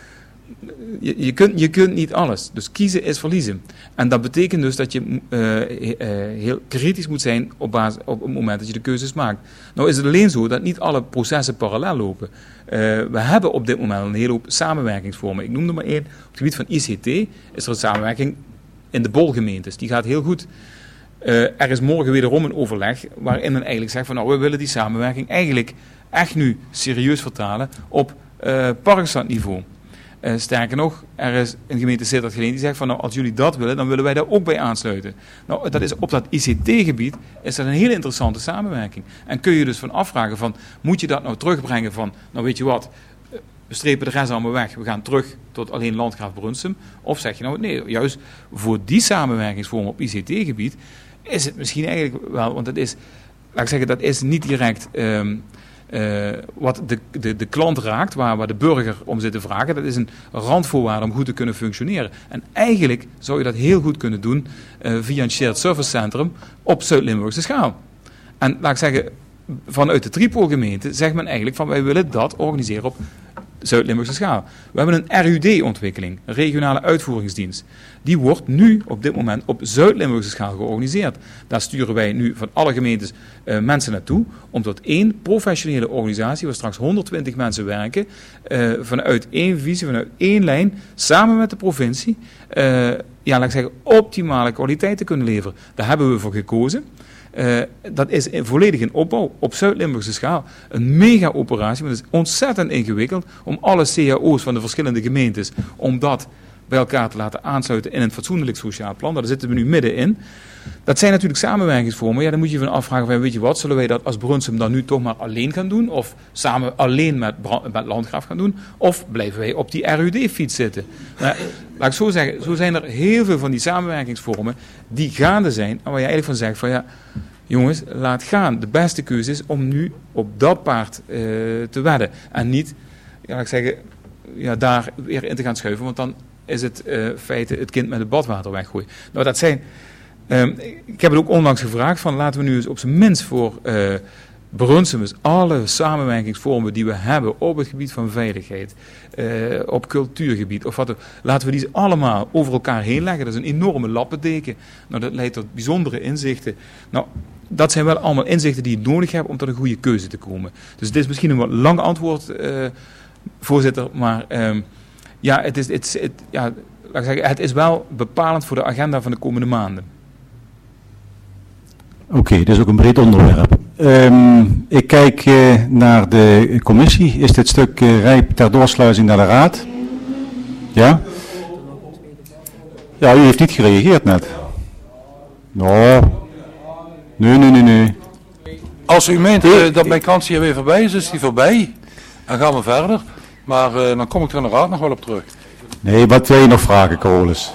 je, je, kunt, je kunt niet alles. Dus kiezen is verliezen. En dat betekent dus dat je uh, uh, heel kritisch moet zijn op, basis, op het moment dat je de keuzes maakt. Nou is het alleen zo dat niet alle processen parallel lopen. Uh, we hebben op dit moment een hele hoop samenwerkingsvormen. Ik noem er maar één. Op het gebied van I C T is er een samenwerking in de bolgemeentes. Die gaat heel goed. Uh, er is morgen wederom een overleg waarin men eigenlijk zegt van nou, we willen die samenwerking eigenlijk echt nu serieus vertalen op uh, parkstadniveau. Uh, sterker nog, er is een gemeente Sittard Geleen die zegt van nou, als jullie dat willen, dan willen wij daar ook bij aansluiten. Nou, dat is op dat I C T-gebied is dat een hele interessante samenwerking. En kun je dus van afvragen van, moet je dat nou terugbrengen van, nou weet je wat, we strepen de rest allemaal weg, we gaan terug tot alleen Landgraaf Brunsum. Of zeg je nou, nee, juist voor die samenwerkingsvorm op I C T-gebied is het misschien eigenlijk wel, want dat is, laat ik zeggen, dat is niet direct um, uh, wat de, de, de klant raakt, waar, waar de burger om zit te vragen. Dat is een randvoorwaarde om goed te kunnen functioneren. En eigenlijk zou je dat heel goed kunnen doen uh, via een shared service centrum op Zuid-Limburgse schaal. En laat ik zeggen, vanuit de Tripolgemeente zegt men eigenlijk van wij willen dat organiseren op Zuid-Limburgse schaal. We hebben een R U D-ontwikkeling, een regionale uitvoeringsdienst. Die wordt nu op dit moment op Zuid-Limburgse schaal georganiseerd. Daar sturen wij nu van alle gemeentes uh, mensen naartoe om tot één professionele organisatie, waar straks honderdtwintig mensen werken, uh, vanuit één visie, vanuit één lijn, samen met de provincie, uh, ja, laat ik zeggen, optimale kwaliteit te kunnen leveren. Daar hebben we voor gekozen. Uh, dat is volledig in opbouw op Zuid-Limburgse schaal. Een mega-operatie, maar het is ontzettend ingewikkeld om alle C A O's van de verschillende gemeentes, om dat bij elkaar te laten aansluiten in een fatsoenlijk sociaal plan. Daar zitten we nu middenin. Dat zijn natuurlijk samenwerkingsvormen. Ja, dan moet je van afvragen, van, weet je wat, zullen wij dat als Brunsum dan nu toch maar alleen gaan doen? Of samen alleen met, met Landgraaf gaan doen? Of blijven wij op die R U D-fiets zitten? Maar, laat ik zo zeggen, zo zijn er heel veel van die samenwerkingsvormen die gaande zijn. En waar je eigenlijk van zegt van ja, jongens, laat gaan. De beste keuze is om nu op dat paard uh, te wedden. En niet, ja, laat ik zeggen, ja, daar weer in te gaan schuiven. Want dan is het uh, feite het kind met het badwater weggooien. Nou, dat zijn... Um, ik heb het ook onlangs gevraagd van laten we nu eens op zijn minst voor uh, Brunsum eens alle samenwerkingsvormen die we hebben op het gebied van veiligheid, uh, op cultuurgebied, of wat, laten we die allemaal over elkaar heen leggen. Dat is een enorme lappendeken. Nou, dat leidt tot bijzondere inzichten. Nou, dat zijn wel allemaal inzichten die je nodig hebt om tot een goede keuze te komen. Dus dit is misschien een wat lang antwoord, uh, voorzitter, maar um, ja, het is, het, het, ja, laat ik zeggen, het is wel bepalend voor de agenda van de komende maanden. Oké, okay, dit is ook een breed onderwerp. Um, ik kijk uh, naar de commissie. Is dit stuk uh, rijp ter doorsluizing naar de raad? Ja? Ja, u heeft niet gereageerd net. Nou, nee, nee, nee, nee. Als u meent uh, dat mijn kans hier weer voorbij is, is die voorbij. Dan gaan we verder. Maar uh, dan kom ik er in de raad nog wel op terug. Nee, wat wil je nog vragen, Carolus?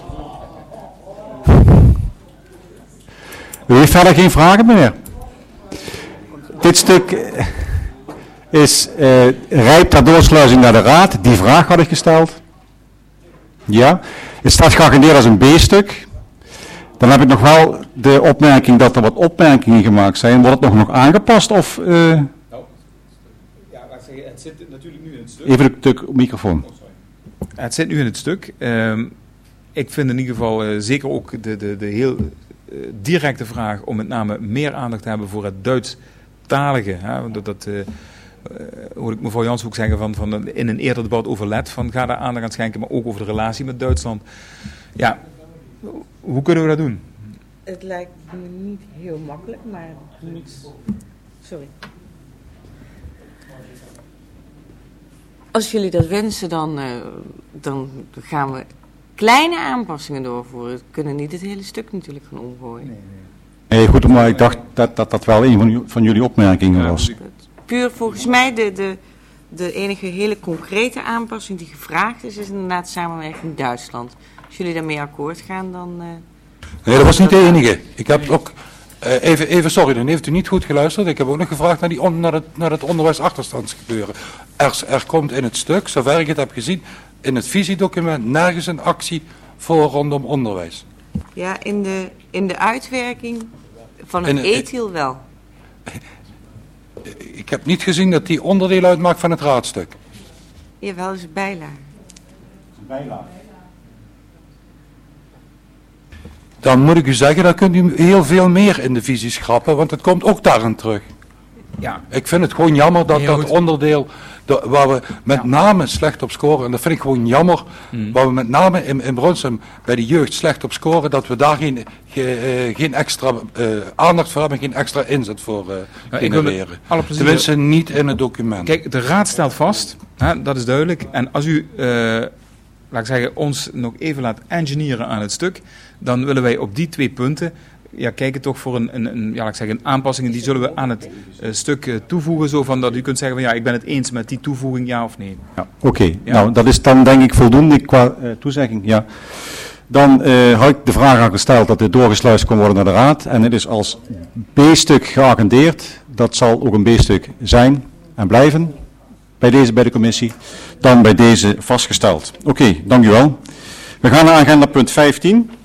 U heeft verder geen vragen meer. Dit stuk is uh, rijp ter doorsluizing naar de raad. Die vraag had ik gesteld. Ja. Het staat geagendeerd als een B-stuk. Dan heb ik nog wel de opmerking dat er wat opmerkingen gemaakt zijn. Wordt het nog, nog aangepast? Of, uh... nou, ja, laat ik zeggen, het zit natuurlijk nu in het stuk. Even de stuk, microfoon. Oh, het zit nu in het stuk. Um, ik vind in ieder geval uh, zeker ook de, de, de heel... directe vraag om met name meer aandacht te hebben voor het Duits-talige. Hè? Dat, dat uh, hoor ik mevrouw Jans ook zeggen van, van in een eerder debat over L E D, van ga daar aandacht aan schenken, maar ook over de relatie met Duitsland. Ja, hoe kunnen we dat doen? Het lijkt me niet heel makkelijk, maar niet... Sorry. Als jullie dat wensen, dan, uh, dan gaan we kleine aanpassingen doorvoeren. We kunnen niet het hele stuk natuurlijk gaan omgooien. Nee, nee. nee goed, maar ik dacht dat dat, dat wel een van, van jullie opmerkingen was. Puur volgens mij de, de, de enige hele concrete aanpassing die gevraagd is, is inderdaad samenwerking met Duitsland. Als jullie daarmee akkoord gaan, dan... Uh, nee, dat was niet de enige. Ik heb ook... Uh, even, even sorry, dan heeft u niet goed geluisterd. Ik heb ook nog gevraagd naar, die on, naar, het, naar het onderwijsachterstandsgebeuren. Er, er komt in het stuk, zover ik het heb gezien, in het visiedocument nergens een actie voor rondom onderwijs. Ja, in de, in de uitwerking van het E T I L wel. Ik heb niet gezien dat die onderdeel uitmaakt van het raadstuk. Jawel, is een bijlage. bijlage. Dan moet ik u zeggen, dan kunt u heel veel meer in de visie schrappen, want het komt ook daarin terug. Ja. Ik vind het gewoon jammer dat Heel dat goed. onderdeel, dat, waar we met ja. name slecht op scoren, en dat vind ik gewoon jammer, mm. waar we met name in, in Bronsum bij de jeugd slecht op scoren, dat we daar geen, ge, uh, geen extra uh, aandacht voor hebben, geen extra inzet voor uh, ja, genereren. Plezier... Tenminste niet in het document. Kijk, de raad stelt vast, hè, dat is duidelijk, en als u... Uh, laat ik zeggen, ons nog even laat engineeren aan het stuk, dan willen wij op die twee punten ja, kijken toch voor een, een, een, ja, laat ik zeggen, een aanpassing. Die zullen we aan het uh, stuk uh, toevoegen, zo van dat u kunt zeggen van ja, ik ben het eens met die toevoeging, ja of nee. Ja, Oké, okay. Ja. Nou dat is dan denk ik voldoende qua uh, toezegging. Ja. Dan uh, had ik de vraag aan gesteld dat dit doorgesluist kon worden naar de raad en het is als B-stuk geagendeerd. Dat zal ook een B-stuk zijn en blijven bij deze bij de commissie. Dan bij deze vastgesteld. Oké, okay, dank u wel. We gaan naar agenda punt vijftien.